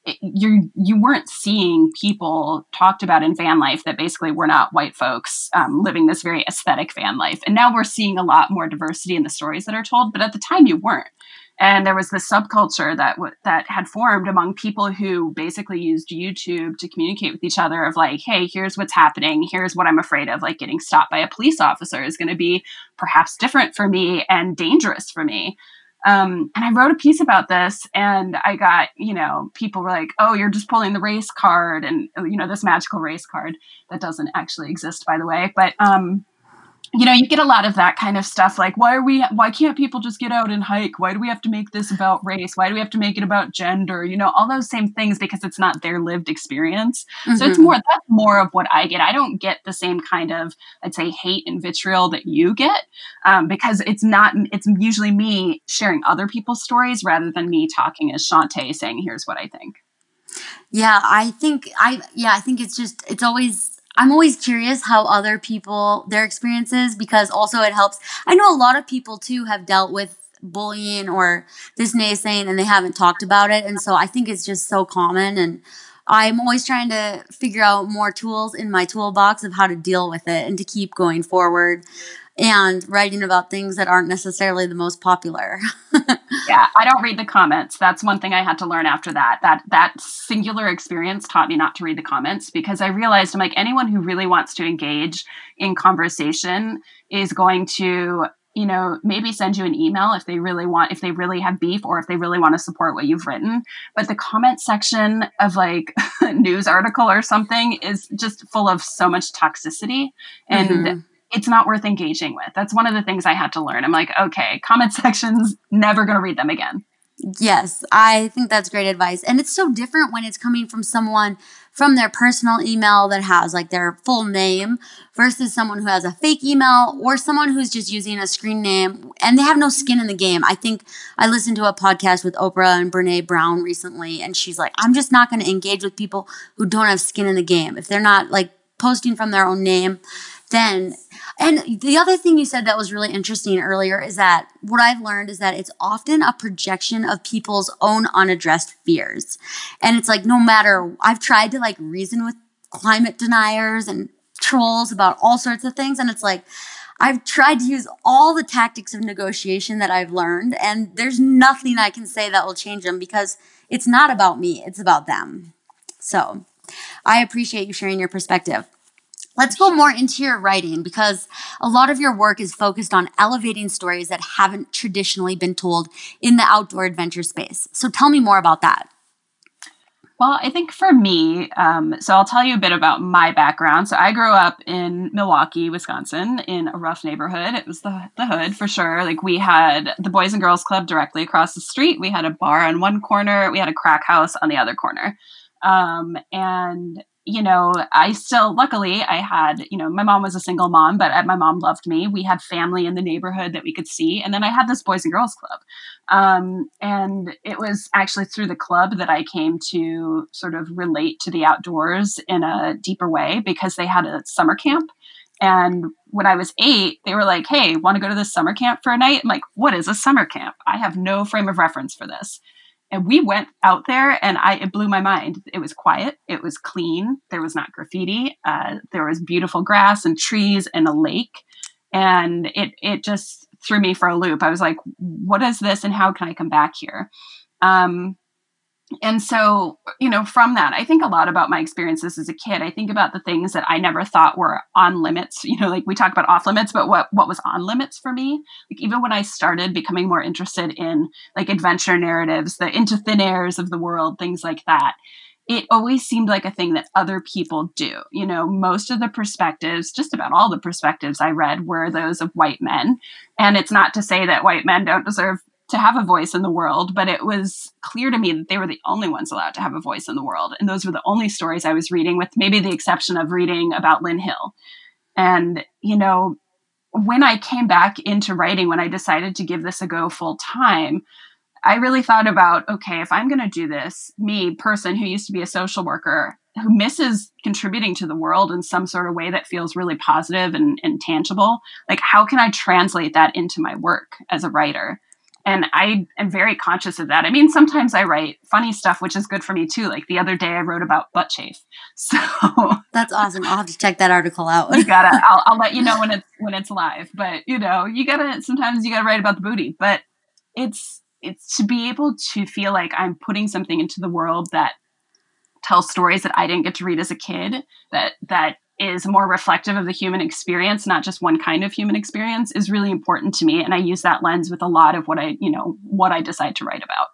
you you weren't seeing people talked about in van life that basically were not white folks um, living this very aesthetic van life. And now we're seeing a lot more diversity in the stories that are told, but at the time you weren't. And there was this subculture that w- that had formed among people who basically used YouTube to communicate with each other of like, hey, here's what's happening. Here's what I'm afraid of. Like getting stopped by a police officer is going to be perhaps different for me and dangerous for me. Um, and I wrote a piece about this and I got, you know, people were like, oh, you're just pulling the race card and, you know, this magical race card that doesn't actually exist, by the way. But, um, you know, you get a lot of that kind of stuff. Like, why are we, why can't people just get out and hike? Why do we have to make this about race? Why do we have to make it about gender? You know, all those same things because it's not their lived experience. Mm-hmm. So it's more, that's more of what I get. I don't get the same kind of, I'd say, hate and vitriol that you get um, because it's not, it's usually me sharing other people's stories rather than me talking as Shantae saying, here's what I think. Yeah, I think I, yeah, I think it's just, it's always, I'm always curious how other people, their experiences, because also it helps. I know a lot of people too have dealt with bullying or this naysaying and they haven't talked about it. And so I think it's just so common. And I'm always trying to figure out more tools in my toolbox of how to deal with it and to keep going forward and writing about things that aren't necessarily the most popular. Yeah, I don't read the comments. That's one thing I had to learn after that. That that singular experience taught me not to read the comments because I realized I'm like anyone who really wants to engage in conversation is going to, you know, maybe send you an email if they really want, if they really have beef or if they really want to support what you've written. But the comment section of like a news article or something is just full of so much toxicity. And mm-hmm. it's not worth engaging with. That's one of the things I had to learn. I'm like, okay, comment sections, never going to read them again. Yes, I think that's great advice. And it's so different when it's coming from someone from their personal email that has like their full name versus someone who has a fake email or someone who's just using a screen name and they have no skin in the game. I think I listened to a podcast with Oprah and Brene Brown recently, and she's like, I'm just not going to engage with people who don't have skin in the game. If they're not like posting from their own name, then, and the other thing you said that was really interesting earlier is that what I've learned is that it's often a projection of people's own unaddressed fears. And it's like, no matter, I've tried to like reason with climate deniers and trolls about all sorts of things. And it's like, I've tried to use all the tactics of negotiation that I've learned. And there's nothing I can say that will change them because it's not about me. It's about them. So I appreciate you sharing your perspective. Let's go more into your writing because a lot of your work is focused on elevating stories that haven't traditionally been told in the outdoor adventure space. So tell me more about that. Well, I think for me, um, so I'll tell you a bit about my background. So I grew up in Milwaukee, Wisconsin, in a rough neighborhood. It was the, the hood for sure. Like we had the Boys and Girls Club directly across the street. We had a bar on one corner. We had a crack house on the other corner. Um, and you know, I still, luckily I had, you know, my mom was a single mom, but my mom loved me. We had family in the neighborhood that we could see. And then I had this Boys and Girls Club. Um, and it was actually through the club that I came to sort of relate to the outdoors in a deeper way because they had a summer camp. And when I was eight, they were like, hey, want to go to this summer camp for a night? I'm like, what is a summer camp? I have no frame of reference for this. and we went out there, and I it blew my mind. It was quiet. It was clean. There was not graffiti. Uh, there was beautiful grass and trees and a lake. And it it just threw me for a loop. I was like, what is this, and how can I come back here? Um, and so, you know, from that, I think a lot about my experiences as a kid. I think about the things that I never thought were on limits. You know, like we talk about off limits, but what, what was on limits for me? Like even when I started becoming more interested in like adventure narratives, the Into Thin Airs of the world, things like that, it always seemed like a thing that other people do. You know, most of the perspectives, just about all the perspectives I read were those of white men. And it's not to say that white men don't deserve to have a voice in the world, but it was clear to me that they were the only ones allowed to have a voice in the world. And those were the only stories I was reading, with maybe the exception of reading about Lynn Hill. And, you know, when I came back into writing, when I decided to give this a go full time, I really thought about, okay, if I'm going to do this, me, person who used to be a social worker, who misses contributing to the world in some sort of way that feels really positive and, and tangible, like how can I translate that into my work as a writer? And I am very conscious of that. I mean, sometimes I write funny stuff, which is good for me too. Like the other day I wrote about butt chafe. So that's awesome. I'll have to check that article out. You gotta, I'll, I'll let you know when it's, when it's live, but you know, you gotta, sometimes you gotta write about the booty, but it's, it's to be able to feel like I'm putting something into the world that tells stories that I didn't get to read as a kid, that, that is more reflective of the human experience, not just one kind of human experience, is really important to me. And I use that lens with a lot of what I, you know, what I decide to write about.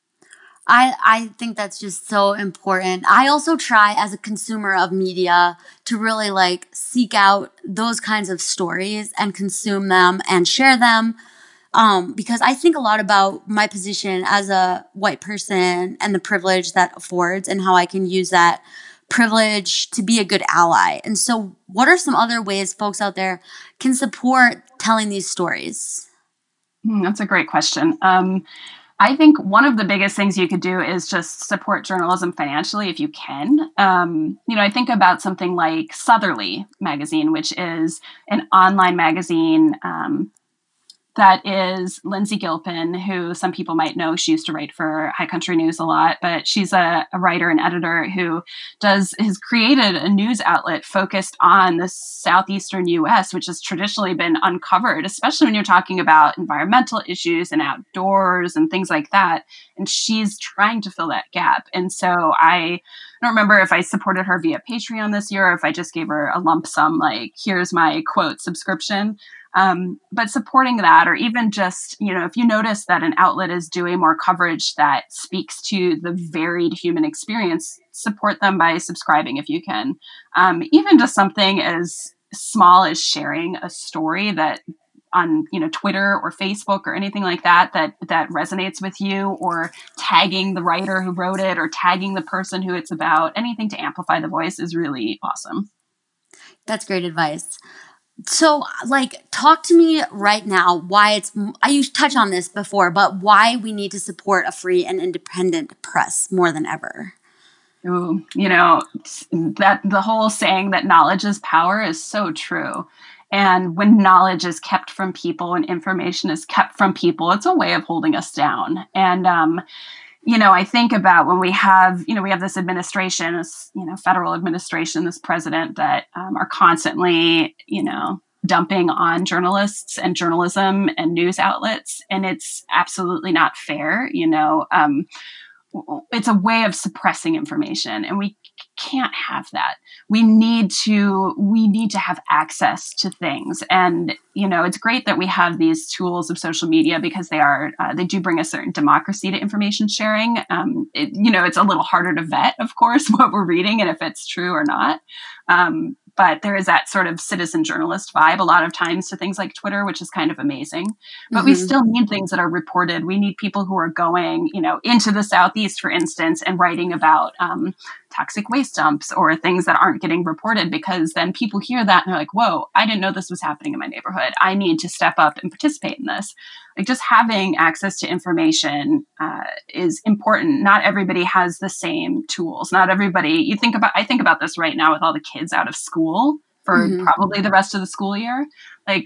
I, I think that's just so important. I also try as a consumer of media to really like seek out those kinds of stories and consume them and share them. Um, because I think a lot about my position as a white person and the privilege that affords and how I can use that privilege to be a good ally. And so what are some other ways folks out there can support telling these stories? Mm, that's a great question. Um, I think one of the biggest things you could do is just support journalism financially if you can. Um, you know, I think about something like Southerly magazine, which is an online magazine um, that is Lindsay Gilpin, who some people might know. She used to write for High Country News a lot, but she's a, a writer and editor who does has created a news outlet focused on the southeastern U S, which has traditionally been uncovered, especially when you're talking about environmental issues and outdoors and things like that. And she's trying to fill that gap. And so I don't remember if I supported her via Patreon this year or if I just gave her a lump sum, like, here's my quote subscription. Um, but supporting that, or even just, you know, if you notice that an outlet is doing more coverage that speaks to the varied human experience, support them by subscribing if you can. Um, even just something as small as sharing a story that on, you know, Twitter or Facebook or anything like that, that, that resonates with you, or tagging the writer who wrote it, or tagging the person who it's about, anything to amplify the voice is really awesome. That's great advice. So, like, talk to me right now why it's, I used to touch on this before, but why we need to support a free and independent press more than ever. Ooh, you know, that the whole saying that knowledge is power is so true. And when knowledge is kept from people and information is kept from people, it's a way of holding us down. And, um, you know, I think about when we have, you know, we have this administration, this, you know, federal administration, this president that um, are constantly, you know, dumping on journalists and journalism and news outlets. And it's absolutely not fair. You know, um, it's a way of suppressing information, and we can't have that. We need to, we need to have access to things. And, you know, it's great that we have these tools of social media because they are, uh, they do bring a certain democracy to information sharing. Um, it, you know, it's a little harder to vet, of course, what we're reading and if it's true or not. Um, but there is that sort of citizen journalist vibe a lot of times to things like Twitter, which is kind of amazing. But mm-hmm. we still need things that are reported. We need people who are going, you know, into the Southeast, for instance, and writing about um, toxic waste dumps or things that aren't getting reported, because then people hear that and they're like, whoa, I didn't know this was happening in my neighborhood. I need to step up and participate in this. Like, just having access to information uh, is important. Not everybody has the same tools. Not everybody, you think about, I think about this right now with all the kids out of school for mm-hmm. probably the rest of the school year. Like,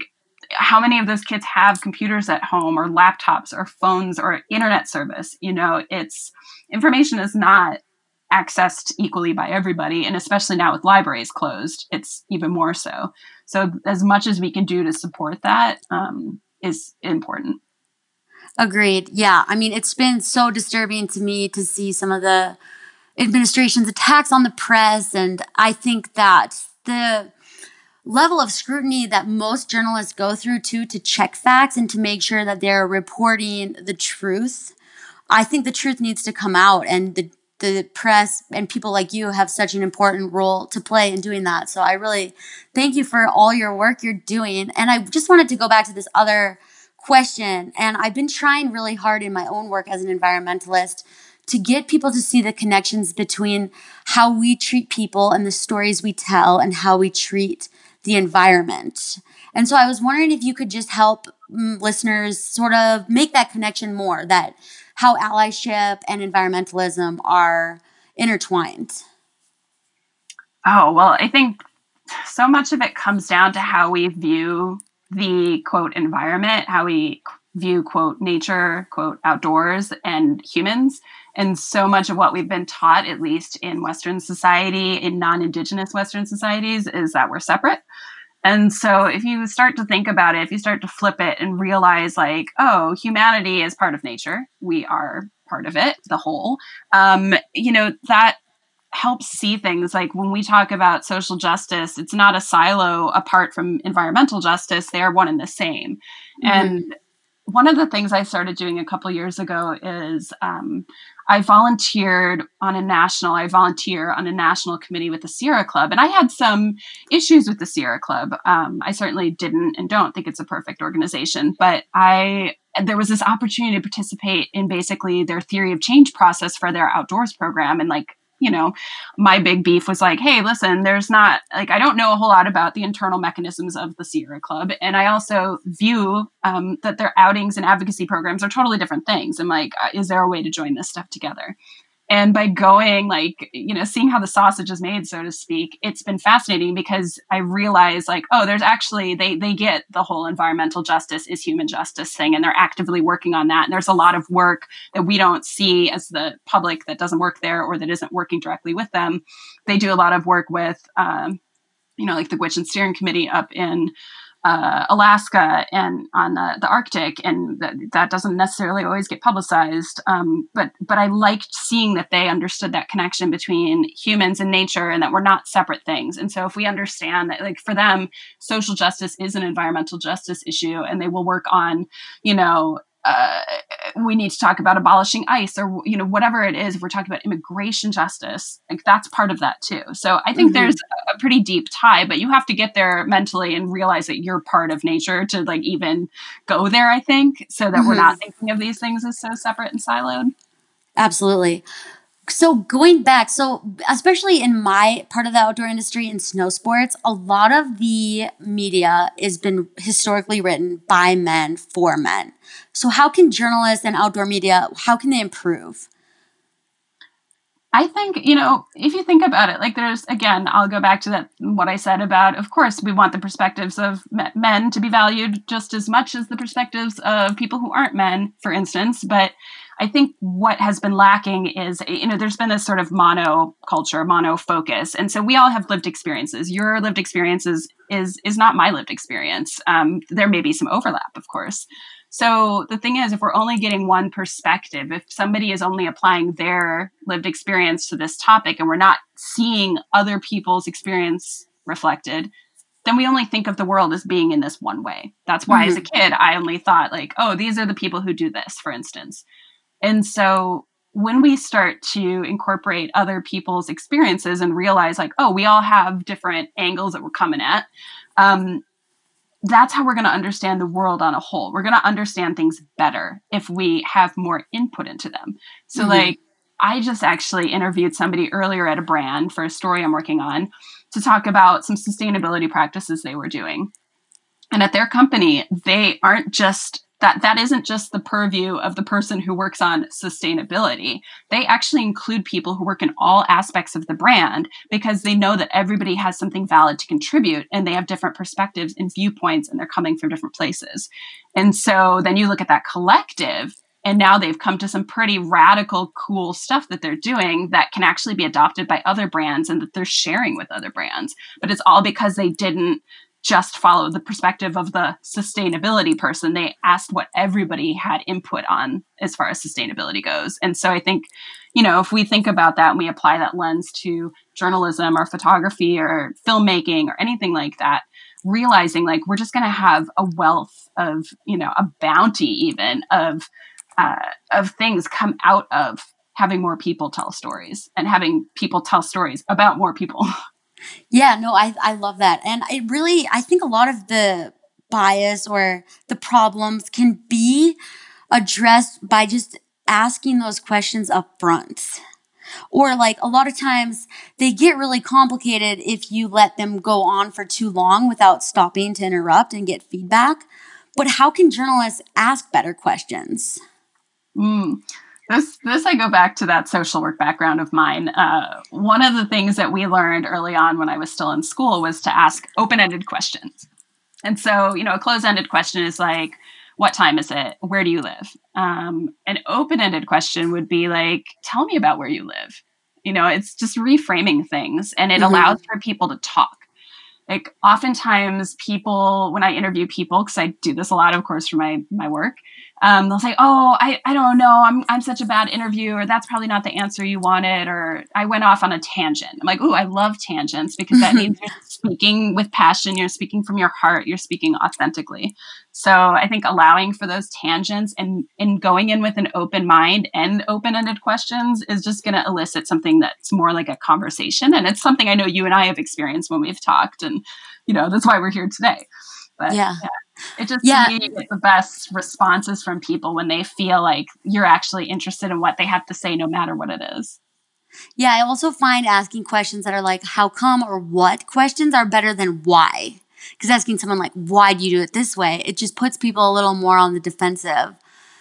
how many of those kids have computers at home or laptops or phones or internet service? You know, it's information is not accessed equally by everybody. And especially now with libraries closed, it's even more so. So as much as we can do to support that um, is important. Agreed. Yeah. I mean, it's been so disturbing to me to see some of the administration's attacks on the press. And I think that the level of scrutiny that most journalists go through too to check facts and to make sure that they're reporting the truth, I think the truth needs to come out, and the the press and people like you have such an important role to play in doing that. So I really thank you for all your work you're doing. And I just wanted to go back to this other question. And I've been trying really hard in my own work as an environmentalist to get people to see the connections between how we treat people and the stories we tell and how we treat the environment. And so I was wondering if you could just help mm, listeners sort of make that connection more, that how allyship and environmentalism are intertwined. Oh, well, I think so much of it comes down to how we view the, quote, environment, how we view, quote, nature, quote, outdoors, and humans. And so much of what we've been taught, at least in Western society, in non-Indigenous Western societies, is that we're separate. And so if you start to think about it, if you start to flip it and realize like, oh, humanity is part of nature, we are part of it, the whole, um, you know, that helps see things like when we talk about social justice, it's not a silo apart from environmental justice. They are one and the same. Mm-hmm. And one of the things I started doing a couple years ago is um, I volunteered on a national, I volunteer on a national committee with the Sierra Club. And I had some issues with the Sierra Club. Um, I certainly didn't and don't think it's a perfect organization, but I, there was this opportunity to participate in basically their theory of change process for their outdoors program. And like, you know, my big beef was like, hey, listen, there's not like, I don't know a whole lot about the internal mechanisms of the Sierra Club. And I also view um, that their outings and advocacy programs are totally different things. I'm like, is there a way to join this stuff together? And by going like, you know, seeing how the sausage is made, so to speak, it's been fascinating because I realized like, oh, there's actually, they they get the whole environmental justice is human justice thing. And they're actively working on that. And there's a lot of work that we don't see as the public that doesn't work there or that isn't working directly with them. They do a lot of work with, um, you know, like the Gwich'in Steering Committee up in Uh, Alaska and on uh, the Arctic, and that, that doesn't necessarily always get publicized. Um, but but I liked seeing that they understood that connection between humans and nature, and that we're not separate things. And so if we understand that, like for them, social justice is an environmental justice issue, and they will work on, you know, uh, we need to talk about abolishing ICE or, you know, whatever it is. If we're talking about immigration justice, like that's part of that too. So I think mm-hmm. there's a pretty deep tie, but you have to get there mentally and realize that you're part of nature to like even go there, I think, so that mm-hmm. we're not thinking of these things as so separate and siloed. Absolutely. So going back, so especially in my part of the outdoor industry in snow sports, a lot of the media has been historically written by men for men. So how can journalists and outdoor media, how can they improve? I think, you know, if you think about it, like there's, again, I'll go back to that, what I said about, of course, we want the perspectives of men to be valued just as much as the perspectives of people who aren't men, for instance. But I think what has been lacking is, you know, there's been this sort of mono culture, mono focus. And so we all have lived experiences. Your lived experiences is, is not my lived experience. Um, there may be some overlap, of course. So the thing is, if we're only getting one perspective, if somebody is only applying their lived experience to this topic and we're not seeing other people's experience reflected, then we only think of the world as being in this one way. That's why mm-hmm. as a kid, I only thought like, oh, these are the people who do this, for instance. And so when we start to incorporate other people's experiences and realize like, oh, we all have different angles that we're coming at, um, that's how we're going to understand the world on a whole. We're going to understand things better if we have more input into them. So mm-hmm. like, I just actually interviewed somebody earlier at a brand for a story I'm working on to talk about some sustainability practices they were doing. And at their company, they aren't just that that isn't just the purview of the person who works on sustainability. They actually include people who work in all aspects of the brand because they know that everybody has something valid to contribute and they have different perspectives and viewpoints and they're coming from different places. And so then you look at that collective, and now they've come to some pretty radical, cool stuff that they're doing that can actually be adopted by other brands and that they're sharing with other brands. But it's all because they didn't just follow the perspective of the sustainability person. They asked what everybody had input on as far as sustainability goes. And so I think, you know, if we think about that and we apply that lens to journalism or photography or filmmaking or anything like that, realizing like we're just going to have a wealth of, you know, a bounty even of uh, of things come out of having more people tell stories and having people tell stories about more people. Yeah, no, I I love that. And it really, I think a lot of the bias or the problems can be addressed by just asking those questions up front. Or like a lot of times they get really complicated if you let them go on for too long without stopping to interrupt and get feedback. But how can journalists ask better questions? Mm. This, this I go back to that social work background of mine. Uh, one of the things that we learned early on when I was still in school was to ask open-ended questions. And so, you know, a closed-ended question is like, what time is it? Where do you live? Um, an open-ended question would be like, tell me about where you live. You know, it's just reframing things, and it mm-hmm. allows for people to talk. Like oftentimes people, when I interview people, because I do this a lot, of course, for my my work, um, they'll say, oh, I, I don't know, I'm I'm such a bad interviewer, that's probably not the answer you wanted, or I went off on a tangent. I'm like, ooh, I love tangents because that means you're speaking with passion, you're speaking from your heart, you're speaking authentically. So I think allowing for those tangents and, and going in with an open mind and open-ended questions is just going to elicit something that's more like a conversation. And it's something I know you and I have experienced when we've talked. And, you know, that's why we're here today. But yeah, yeah it just, yeah. to me, you get the best responses from people when they feel like you're actually interested in what they have to say, no matter what it is. Yeah, I also find asking questions that are like, how come or what questions are better than why. Because asking someone like, why do you do it this way? It just puts people a little more on the defensive.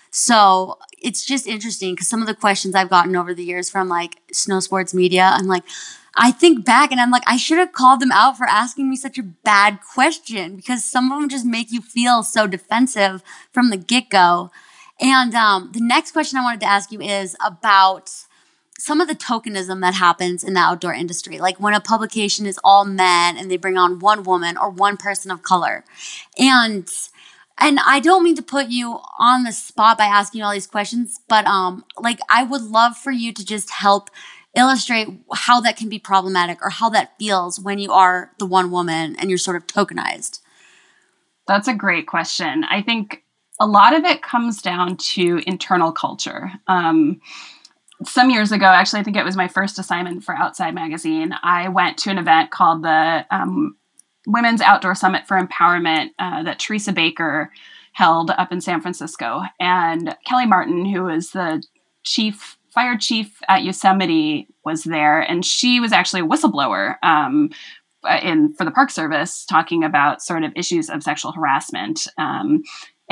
So it's just interesting because some of the questions I've gotten over the years from like Snow Sports Media, I'm like, I think back and I'm like, I should have called them out for asking me such a bad question because some of them just make you feel so defensive from the get-go. And um, the next question I wanted to ask you is about some of the tokenism that happens in the outdoor industry, like when a publication is all men and they bring on one woman or one person of color. And and I don't mean to put you on the spot by asking you all these questions, but um, like I would love for you to just help illustrate how that can be problematic or how that feels when you are the one woman and you're sort of tokenized. That's a great question. I think a lot of it comes down to internal culture. Um, Some years ago, actually, I think it was my first assignment for Outside Magazine, I went to an event called the um, Women's Outdoor Summit for Empowerment uh, that Teresa Baker held up in San Francisco. And Kelly Martin, who was the chief, fire chief at Yosemite, was there. And she was actually a whistleblower um, in for the Park Service, talking about sort of issues of sexual harassment. Um,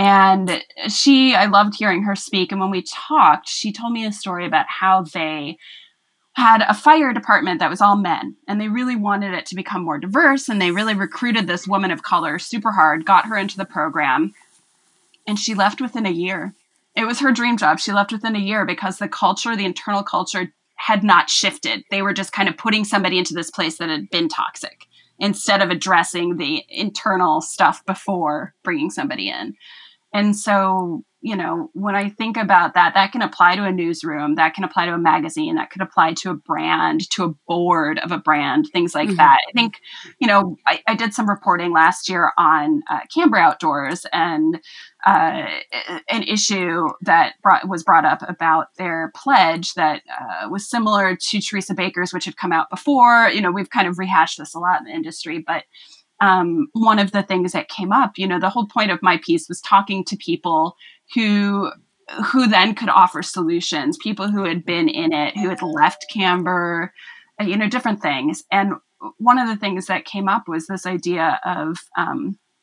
And she, I loved hearing her speak. And when we talked, she told me a story about how they had a fire department that was all men. And they really wanted it to become more diverse. And they really recruited this woman of color super hard, got her into the program. And she left within a year. It was her dream job. She left within a year because the culture, the internal culture had not shifted. They were just kind of putting somebody into this place that had been toxic instead of addressing the internal stuff before bringing somebody in. And so, you know, when I think about that, that can apply to a newsroom, that can apply to a magazine, that could apply to a brand, to a board of a brand, things like mm-hmm. that. I think, you know, I, I did some reporting last year on uh, Canberra Outdoors and uh, an issue that brought, was brought up about their pledge that uh, was similar to Teresa Baker's, which had come out before. You know, we've kind of rehashed this a lot in the industry, but Um, one of the things that came up, you know, the whole point of my piece was talking to people who who then could offer solutions, people who had been in it, who had left Camber, you know, different things. And one of the things that came up was this idea of um,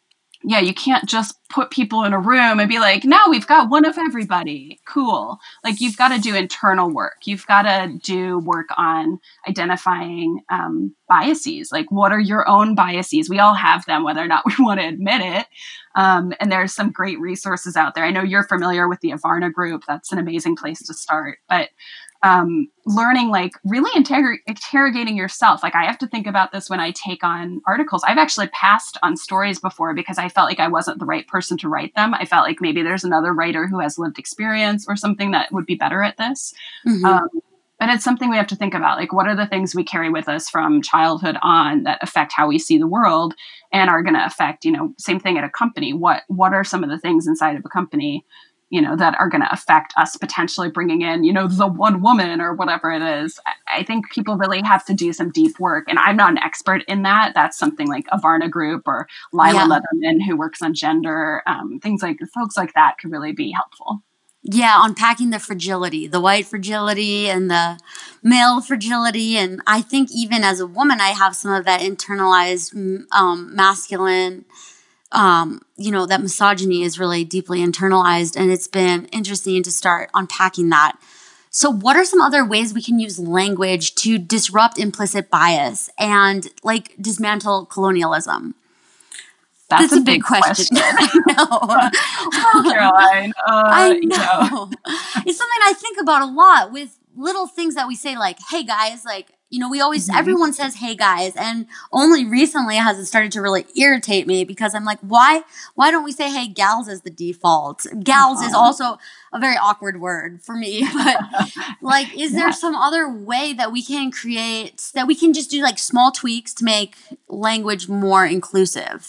yeah, you can't just put people in a room and be like, now we've got one of everybody. Cool. Like you've got to do internal work. You've got to do work on identifying um, biases. Like what are your own biases? We all have them, whether or not we want to admit it. Um, and there's some great resources out there. I know you're familiar with the Avarna group. That's an amazing place to start. But um, learning, like really interrog- interrogating yourself. Like I have to think about this when I take on articles. I've actually passed on stories before because I felt like I wasn't the right person to write them. I felt like maybe there's another writer who has lived experience or something that would be better at this. Mm-hmm. Um, but it's something we have to think about. Like, what are the things we carry with us from childhood on that affect how we see the world and are going to affect, you know, same thing at a company. What, what are some of the things inside of a company, you know, that are going to affect us potentially bringing in, you know, the one woman or whatever it is. I, I think people really have to do some deep work. And I'm not an expert in that. That's something like Avarna Group or Lila yeah. Leatherman, who works on gender, um, things like folks like that could really be helpful. Yeah, unpacking the fragility, the white fragility and the male fragility. And I think even as a woman, I have some of that internalized um, masculine Um, you know, that misogyny is really deeply internalized, and it's been interesting to start unpacking that. So what are some other ways we can use language to disrupt implicit bias and like dismantle colonialism? That's, That's a, a big, big question. question. I know. Well, Caroline, uh, I know. You know. It's something I think about a lot with little things that we say like, hey guys, like, you know, we always, mm-hmm. everyone says, hey guys, and only recently has it started to really irritate me because I'm like, why, why don't we say, hey gals as the default? Gals uh-huh. is also a very awkward word for me, but like, is yeah. there some other way that we can create, that we can just do like small tweaks to make language more inclusive?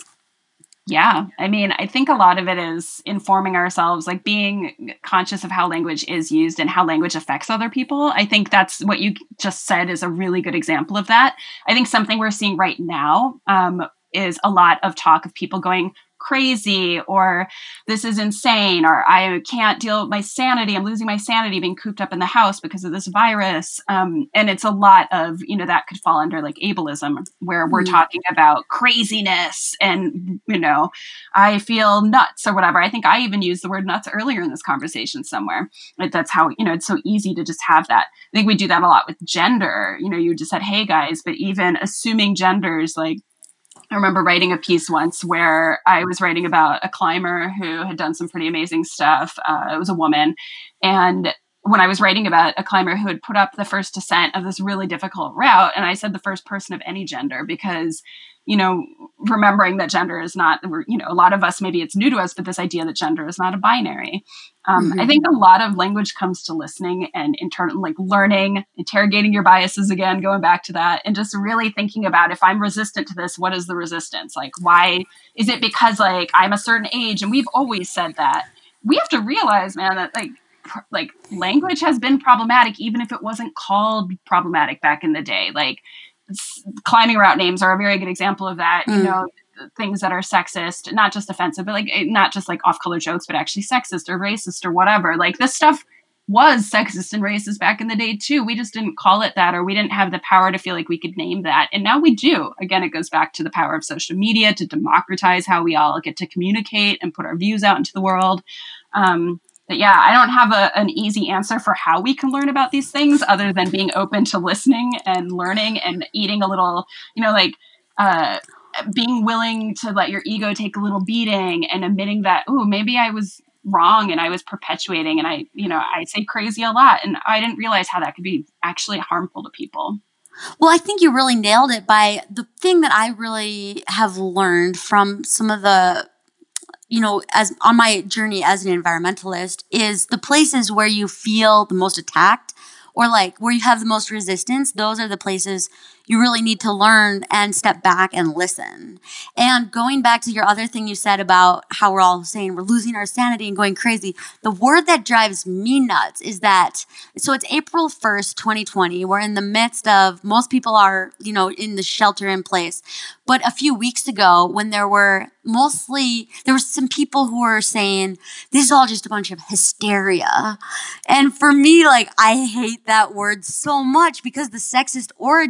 Yeah. I mean, I think a lot of it is informing ourselves, like being conscious of how language is used and how language affects other people. I think that's what you just said is a really good example of that. I think something we're seeing right now um, is a lot of talk of people going crazy or this is insane or I can't deal with my sanity. I'm losing my sanity being cooped up in the house because of this virus. Um, and it's a lot of, you know, that could fall under like ableism where we're mm. talking about craziness and, you know, I feel nuts or whatever. I think I even used the word nuts earlier in this conversation somewhere. Like that's how, you know, it's so easy to just have that. I think we do that a lot with gender. You know, you just said, hey guys, but even assuming genders like, I remember writing a piece once where I was writing about a climber who had done some pretty amazing stuff. Uh, it was a woman. And when I was writing about a climber who had put up the first descent of this really difficult route, and I said the first person of any gender because, you know, remembering that gender is not, you know, a lot of us, maybe it's new to us, but this idea that gender is not a binary. Um, mm-hmm. I think a lot of language comes to listening and internal, like learning, interrogating your biases again, going back to that, and just really thinking about if I'm resistant to this, what is the resistance? Like, why is it because like I'm a certain age? And we've always said that. We have to realize, man, that like, pr- like language has been problematic, even if it wasn't called problematic back in the day. Like s- climbing route names are a very good example of that. Mm. You know, things that are sexist, not just offensive, but like not just like off-color jokes, but actually sexist or racist or whatever. Like this stuff was sexist and racist back in the day too. We just didn't call it that, or we didn't have the power to feel like we could name that. And now we do. Again, it goes back to the power of social media to democratize how we all get to communicate and put our views out into the world. Um, but yeah, I don't have a, an easy answer for how we can learn about these things other than being open to listening and learning and eating a little, you know, like, uh, being willing to let your ego take a little beating and admitting that, oh, maybe I was wrong and I was perpetuating and I, you know, I say crazy a lot and I didn't realize how that could be actually harmful to people. Well, I think you really nailed it by the thing that I really have learned from some of the, you know, as on my journey as an environmentalist is the places where you feel the most attacked or like where you have the most resistance. Those are the places you really need to learn and step back and listen. And going back to your other thing you said about how we're all saying we're losing our sanity and going crazy, the word that drives me nuts is that, so it's April first, twenty twenty. We're in the midst of, most people are, you know, in the shelter in place. But a few weeks ago when there were mostly, there were some people who were saying, this is all just a bunch of hysteria. And for me, like, I hate that word so much because the sexist origins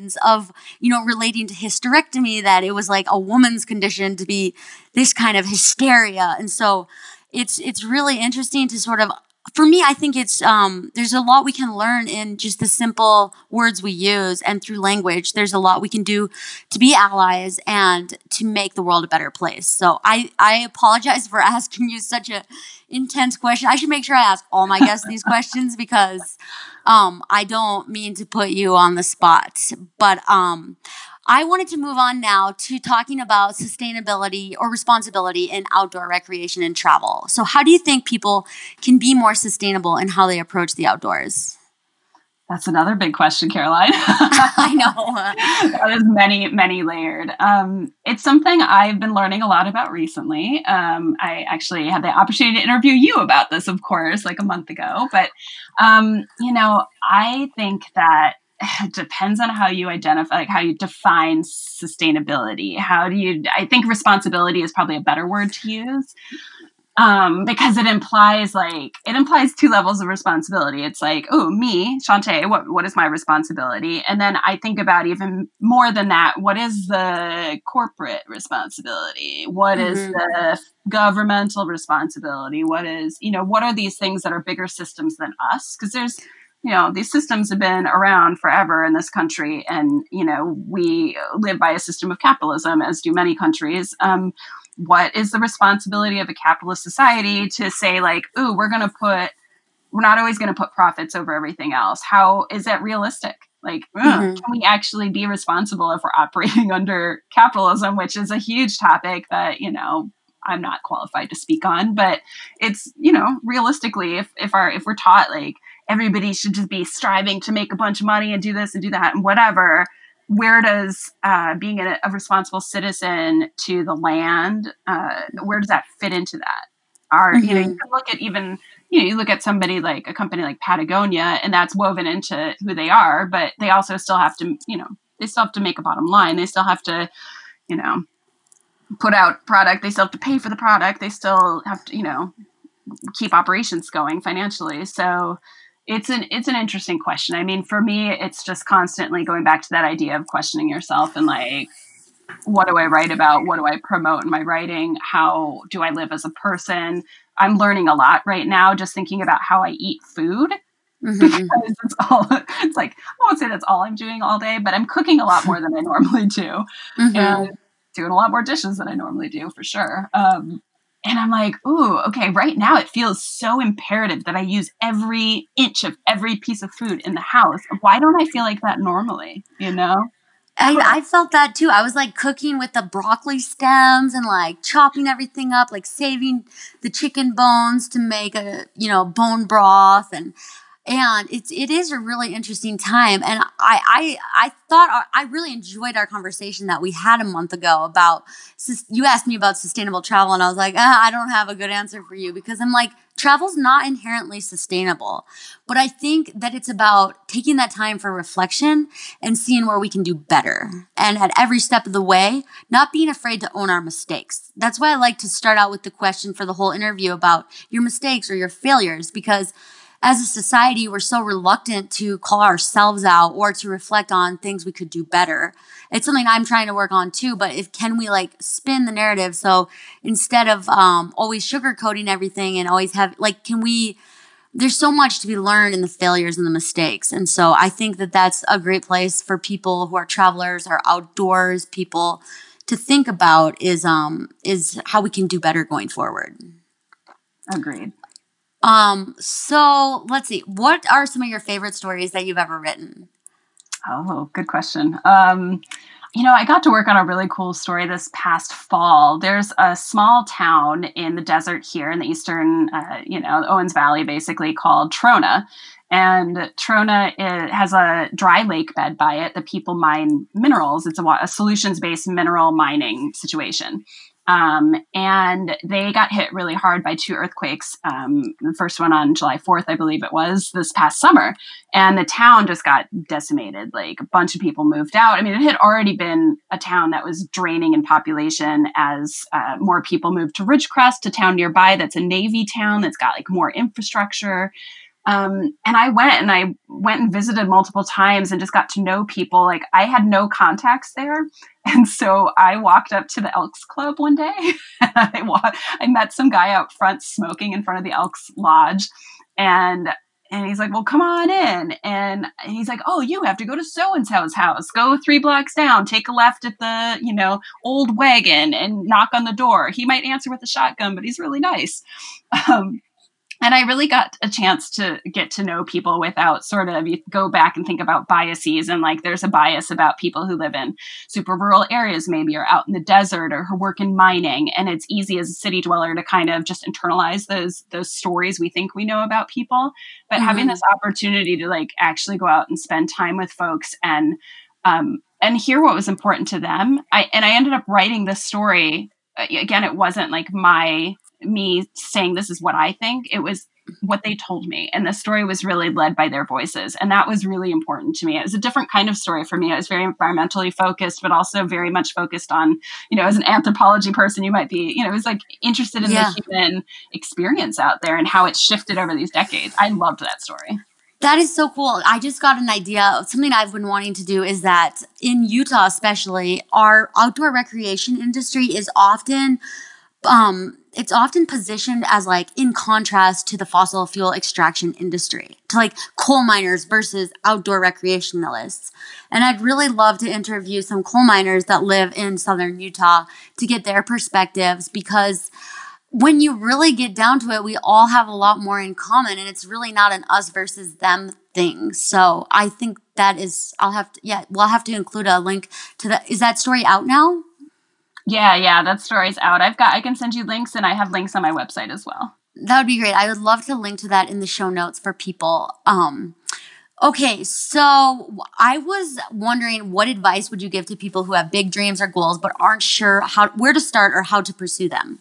headlines of, you know, relating to hysterectomy, that it was like a woman's condition to be this kind of hysteria. And so it's it's really interesting to sort of, for me, I think it's, um, there's a lot we can learn in just the simple words we use, and through language, there's a lot we can do to be allies and to make the world a better place. So I, I apologize for asking you such a intense question. I should make sure I ask all my guests these questions because, um, I don't mean to put you on the spot, but, um, I wanted to move on now to talking about sustainability or responsibility in outdoor recreation and travel. So how do you think people can be more sustainable in how they approach the outdoors? That's another big question, Caroline. I know. That is many, many layered. Um, it's something I've been learning a lot about recently. Um, I actually had the opportunity to interview you about this, of course, like a month ago. But, um, you know, I think that it depends on how you identify, like how you define sustainability. How do you, I think responsibility is probably a better word to use. Um, because it implies like, it implies two levels of responsibility. It's like, oh, me, Shantae, what, what is my responsibility? And then I think about even more than that. What is the corporate responsibility? What mm-hmm. is the governmental responsibility? What is, you know, what are these things that are bigger systems than us? Because there's, you know, these systems have been around forever in this country. And, you know, we live by a system of capitalism, as do many countries. Um, what is the responsibility of a capitalist society to say like, ooh, we're going to put, we're not always going to put profits over everything else. How is that realistic? Like, mm-hmm. can we actually be responsible if we're operating under capitalism, which is a huge topic that, you know, I'm not qualified to speak on, but it's, you know, realistically, if, if our, if we're taught like everybody should just be striving to make a bunch of money and do this and do that and whatever, where does uh, being a, a responsible citizen to the land, uh, where does that fit into that? Our, mm-hmm. you know, you can look at even, you know, you look at somebody like a company like Patagonia, and that's woven into who they are, but they also still have to, you know, they still have to make a bottom line. They still have to, you know, put out product. They still have to pay for the product. They still have to, you know, keep operations going financially. So it's an, it's an interesting question. I mean, for me, it's just constantly going back to that idea of questioning yourself and like, what do I write about? What do I promote in my writing? How do I live as a person? I'm learning a lot right now, just thinking about how I eat food. Mm-hmm. Because it's all, it's like, I won't say that's all I'm doing all day, but I'm cooking a lot more than I normally do. Mm-hmm. And doing a lot more dishes than I normally do, for sure. Um, and I'm like, ooh, okay, right now it feels so imperative that I use every inch of every piece of food in the house. Why don't I feel like that normally, you know? I, I felt that too. I was like cooking with the broccoli stems and like chopping everything up, like saving the chicken bones to make a, you know, bone broth. And And it's it is a really interesting time, and I I I thought our, I really enjoyed our conversation that we had a month ago about. You asked me about sustainable travel, and I was like, ah, I don't have a good answer for you because I'm like, travel's not inherently sustainable, but I think that it's about taking that time for reflection and seeing where we can do better, and at every step of the way, not being afraid to own our mistakes. That's why I like to start out with the question for the whole interview about your mistakes or your failures, because as a society, we're so reluctant to call ourselves out or to reflect on things we could do better. It's something I'm trying to work on too, but if can we like spin the narrative? So instead of um, always sugarcoating everything and always have, like, can we, there's so much to be learned in the failures and the mistakes. And so I think that that's a great place for people who are travelers or outdoors people to think about is, um, is how we can do better going forward. Agreed. Um, so let's see. What are some of your favorite stories that you've ever written? Oh, good question. Um, you know, I got to work on a really cool story this past fall. There's a small town in the desert here in the eastern, uh, you know, Owens Valley, basically called Trona. And Trona is, has a dry lake bed by it that people mine minerals. It's a, a solutions-based mineral mining situation. Um, and they got hit really hard by two earthquakes. Um, the first one on July fourth, I believe it was, this past summer. And the town just got decimated. Like a bunch of people moved out. I mean, it had already been a town that was draining in population as uh, more people moved to Ridgecrest, a town nearby that's a Navy town that's got like more infrastructure. Um, and I went and I went and visited multiple times and just got to know people. Like I had no contacts there. And so I walked up to the Elks Club one day and I, wa- I met some guy out front smoking in front of the Elks Lodge. And And he's like, well, come on in. And he's like, oh, you have to go to so-and-so's house. Go three blocks down, take a left at the, you know, old wagon and knock on the door. He might answer with a shotgun, but he's really nice. Um, and I really got a chance to get to know people without sort of, you go back and think about biases. And like, there's a bias about people who live in super rural areas, maybe, or out in the desert, or who work in mining. And it's easy as a city dweller to kind of just internalize those, those stories we think we know about people. But mm-hmm. having this opportunity to like actually go out and spend time with folks and, um, and hear what was important to them. I, and I ended up writing this story. Again, it wasn't like my, me saying this is what I think. It was what they told me. And the story was really led by their voices. And that was really important to me. It was a different kind of story for me. It was very environmentally focused, but also very much focused on, you know, as an anthropology person, you might be, you know, it was like interested in yeah. the human experience out there and how it shifted over these decades. I loved that story. That is so cool. I just got an idea of something I've been wanting to do is that in Utah, especially, our outdoor recreation industry is often, um, it's often positioned as like in contrast to the fossil fuel extraction industry, to like coal miners versus outdoor recreationalists. And I'd really love to interview some coal miners that live in southern Utah to get their perspectives, because when you really get down to it, we all have a lot more in common, and it's really not an us versus them thing. So I think that is, I'll have to, yeah, we'll have to include a link to that. Is that story out now? Yeah, yeah, that story's out. I've got, I can send you links, and I have links on my website as well. That would be great. I would love to link to that in the show notes for people. Um, okay, so I was wondering, what advice would you give to people who have big dreams or goals but aren't sure how where to start or how to pursue them?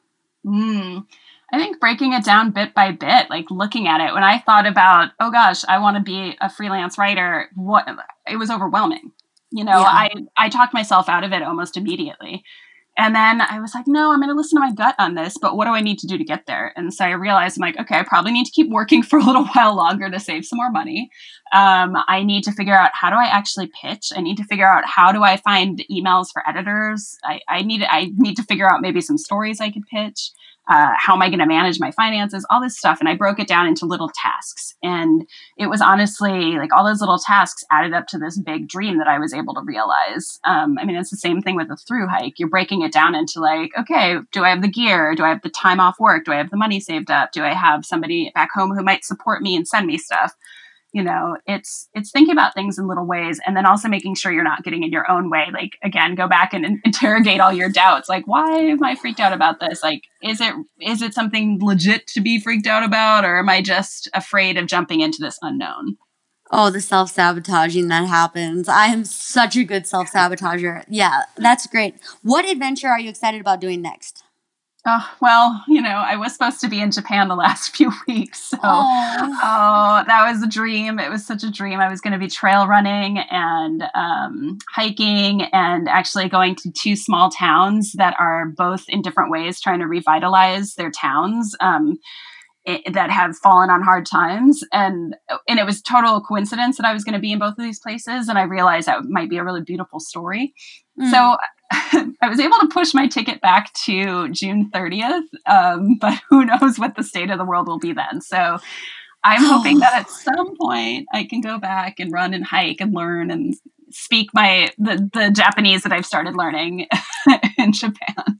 Mm, I think breaking it down bit by bit, like looking at it. When I thought about, oh gosh, I want to be a freelance writer, what it was overwhelming. You know, yeah. I, I talked myself out of it almost immediately. And then I was like, no, I'm going to listen to my gut on this, but what do I need to do to get there? And so I realized, I'm like, okay, I probably need to keep working for a little while longer to save some more money. Um, I need to figure out, how do I actually pitch? I need to figure out, how do I find emails for editors? I, I need, I need to figure out maybe some stories I could pitch. Uh, how am I going to manage my finances? All this stuff. And I broke it down into little tasks. And it was honestly like all those little tasks added up to this big dream that I was able to realize. Um, I mean, it's the same thing with a through hike. You're breaking it down into like, okay, do I have the gear? Do I have the time off work? Do I have the money saved up? Do I have somebody back home who might support me and send me stuff? You know, it's it's thinking about things in little ways, and then also making sure you're not getting in your own way. Like, again, go back and, and interrogate all your doubts. Like, why am I freaked out about this? Like, is it is it something legit to be freaked out about, or am I just afraid of jumping into this unknown? Oh, the self-sabotaging that happens. I am such a good self-sabotager. Yeah, that's great. What adventure are you excited about doing next? Oh, well, you know, I was supposed to be in Japan the last few weeks. So, oh, oh that was a dream. It was such a dream. I was going to be trail running and um, hiking, and actually going to two small towns that are both in different ways trying to revitalize their towns um, it, that have fallen on hard times. And, and it was total coincidence that I was going to be in both of these places. And I realized that might be a really beautiful story. Mm. So I was able to push my ticket back to June thirtieth, um, but who knows what the state of the world will be then. So I'm hoping that at some point I can go back and run and hike and learn and speak my the, the Japanese that I've started learning in Japan.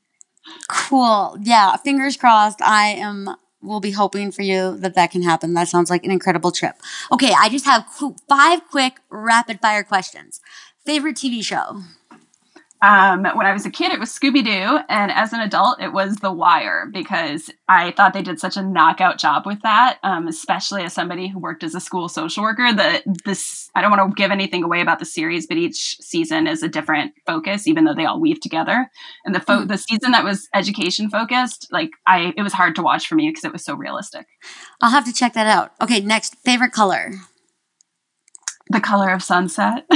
Cool. Yeah, fingers crossed. I am will be hoping for you that that can happen. That sounds like an incredible trip. Okay, I just have qu- five quick rapid fire questions. Favorite T V show? Um, when I was a kid, it was Scooby-Doo, and as an adult, it was The Wire, because I thought they did such a knockout job with that, um, especially as somebody who worked as a school social worker. The, this, I don't want to give anything away about the series, but each season is a different focus, even though they all weave together. And the fo- mm. the season that was education focused, like I, it was hard to watch for me because it was so realistic. I'll have to check that out. Okay, next, favorite color? The color of sunset.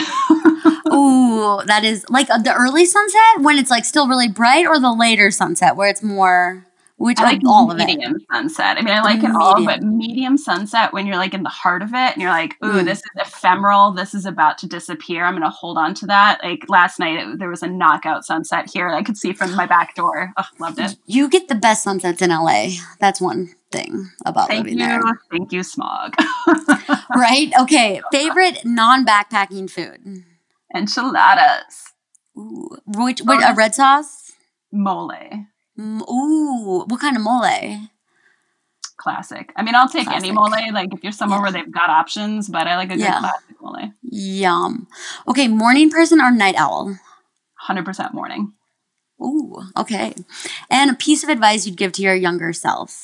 Ooh, that is like the early sunset when it's like still really bright, or the later sunset where it's more, Which I like all of medium it. sunset. I mean, I like it all, but medium sunset when you're like in the heart of it and you're like, ooh, mm. this is ephemeral. This is about to disappear. I'm going to hold on to that. Like last night, it, there was a knockout sunset here. I could see from my back door. Oh, loved it. You get the best sunsets in L A. That's one thing about Thank living you. there. Thank you, smog. Right? Okay. Favorite non-backpacking food? Enchiladas. Ooh. Which, which a red sauce? Mole. Ooh, what kind of mole? Classic. I mean, I'll take Classic. any mole, like if you're somewhere yeah. where they've got options, but I like a good yeah. classic mole. Yum. Okay, morning person or night owl? one hundred percent morning. Ooh, okay. And a piece of advice you'd give to your younger self?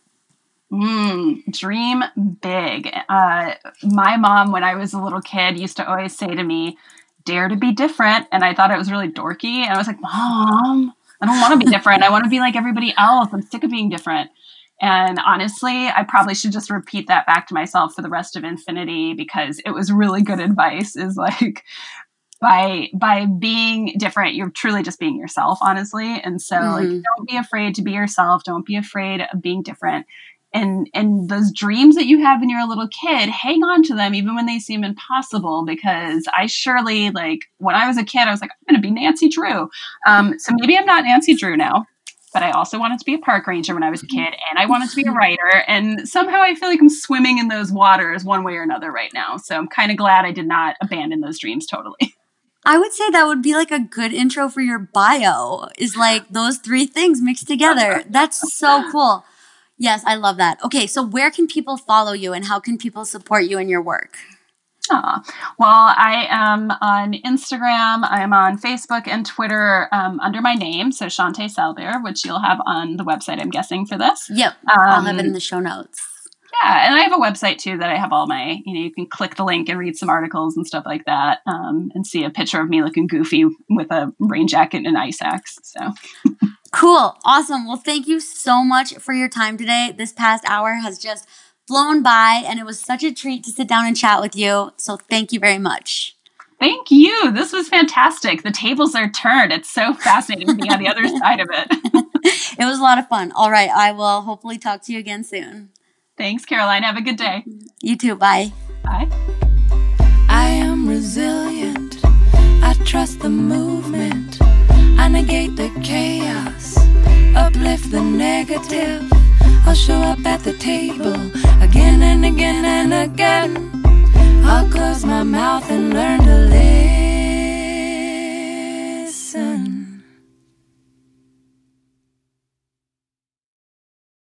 Mm, dream big. Uh, my mom, when I was a little kid, used to always say to me, dare to be different. And I thought it was really dorky. And I was like, Mom, I don't want to be different. I want to be like everybody else. I'm sick of being different. And honestly, I probably should just repeat that back to myself for the rest of infinity because it was really good advice is like by by being different, you're truly just being yourself, honestly. And so mm-hmm. like, don't be afraid to be yourself. Don't be afraid of being different. And and those dreams that you have when you're a little kid, hang on to them even when they seem impossible. Because I surely, like, when I was a kid, I was like, I'm going to be Nancy Drew. Um, so maybe I'm not Nancy Drew now, but I also wanted to be a park ranger when I was a kid, and I wanted to be a writer. And somehow I feel like I'm swimming in those waters one way or another right now. So I'm kind of glad I did not abandon those dreams totally. I would say that would be like a good intro for your bio, is like those three things mixed together. That's so cool. Yes, I love that. Okay, so where can people follow you and how can people support you in your work? Uh, well, I am on Instagram. I'm on Facebook and Twitter um, under my name, so Shante Salbear, which you'll have on the website, I'm guessing, for this. Yep, um, I'll have it in the show notes. Yeah, and I have a website, too, that I have all my, you know, you can click the link and read some articles and stuff like that um, and see a picture of me looking goofy with a rain jacket and an ice axe, so... Cool. Awesome. Well, thank you so much for your time today. This past hour has just flown by, and it was such a treat to sit down and chat with you. So thank you very much. Thank you. This was fantastic. The tables are turned. It's so fascinating to be on the other side of it. It was a lot of fun. All right. I will hopefully talk to you again soon. Thanks, Caroline. Have a good day. You too. Bye. Bye. I am resilient. I trust the movement. I negate the chaos, uplift the negative. I'll show up at the table again and again and again. I'll close my mouth and learn to live.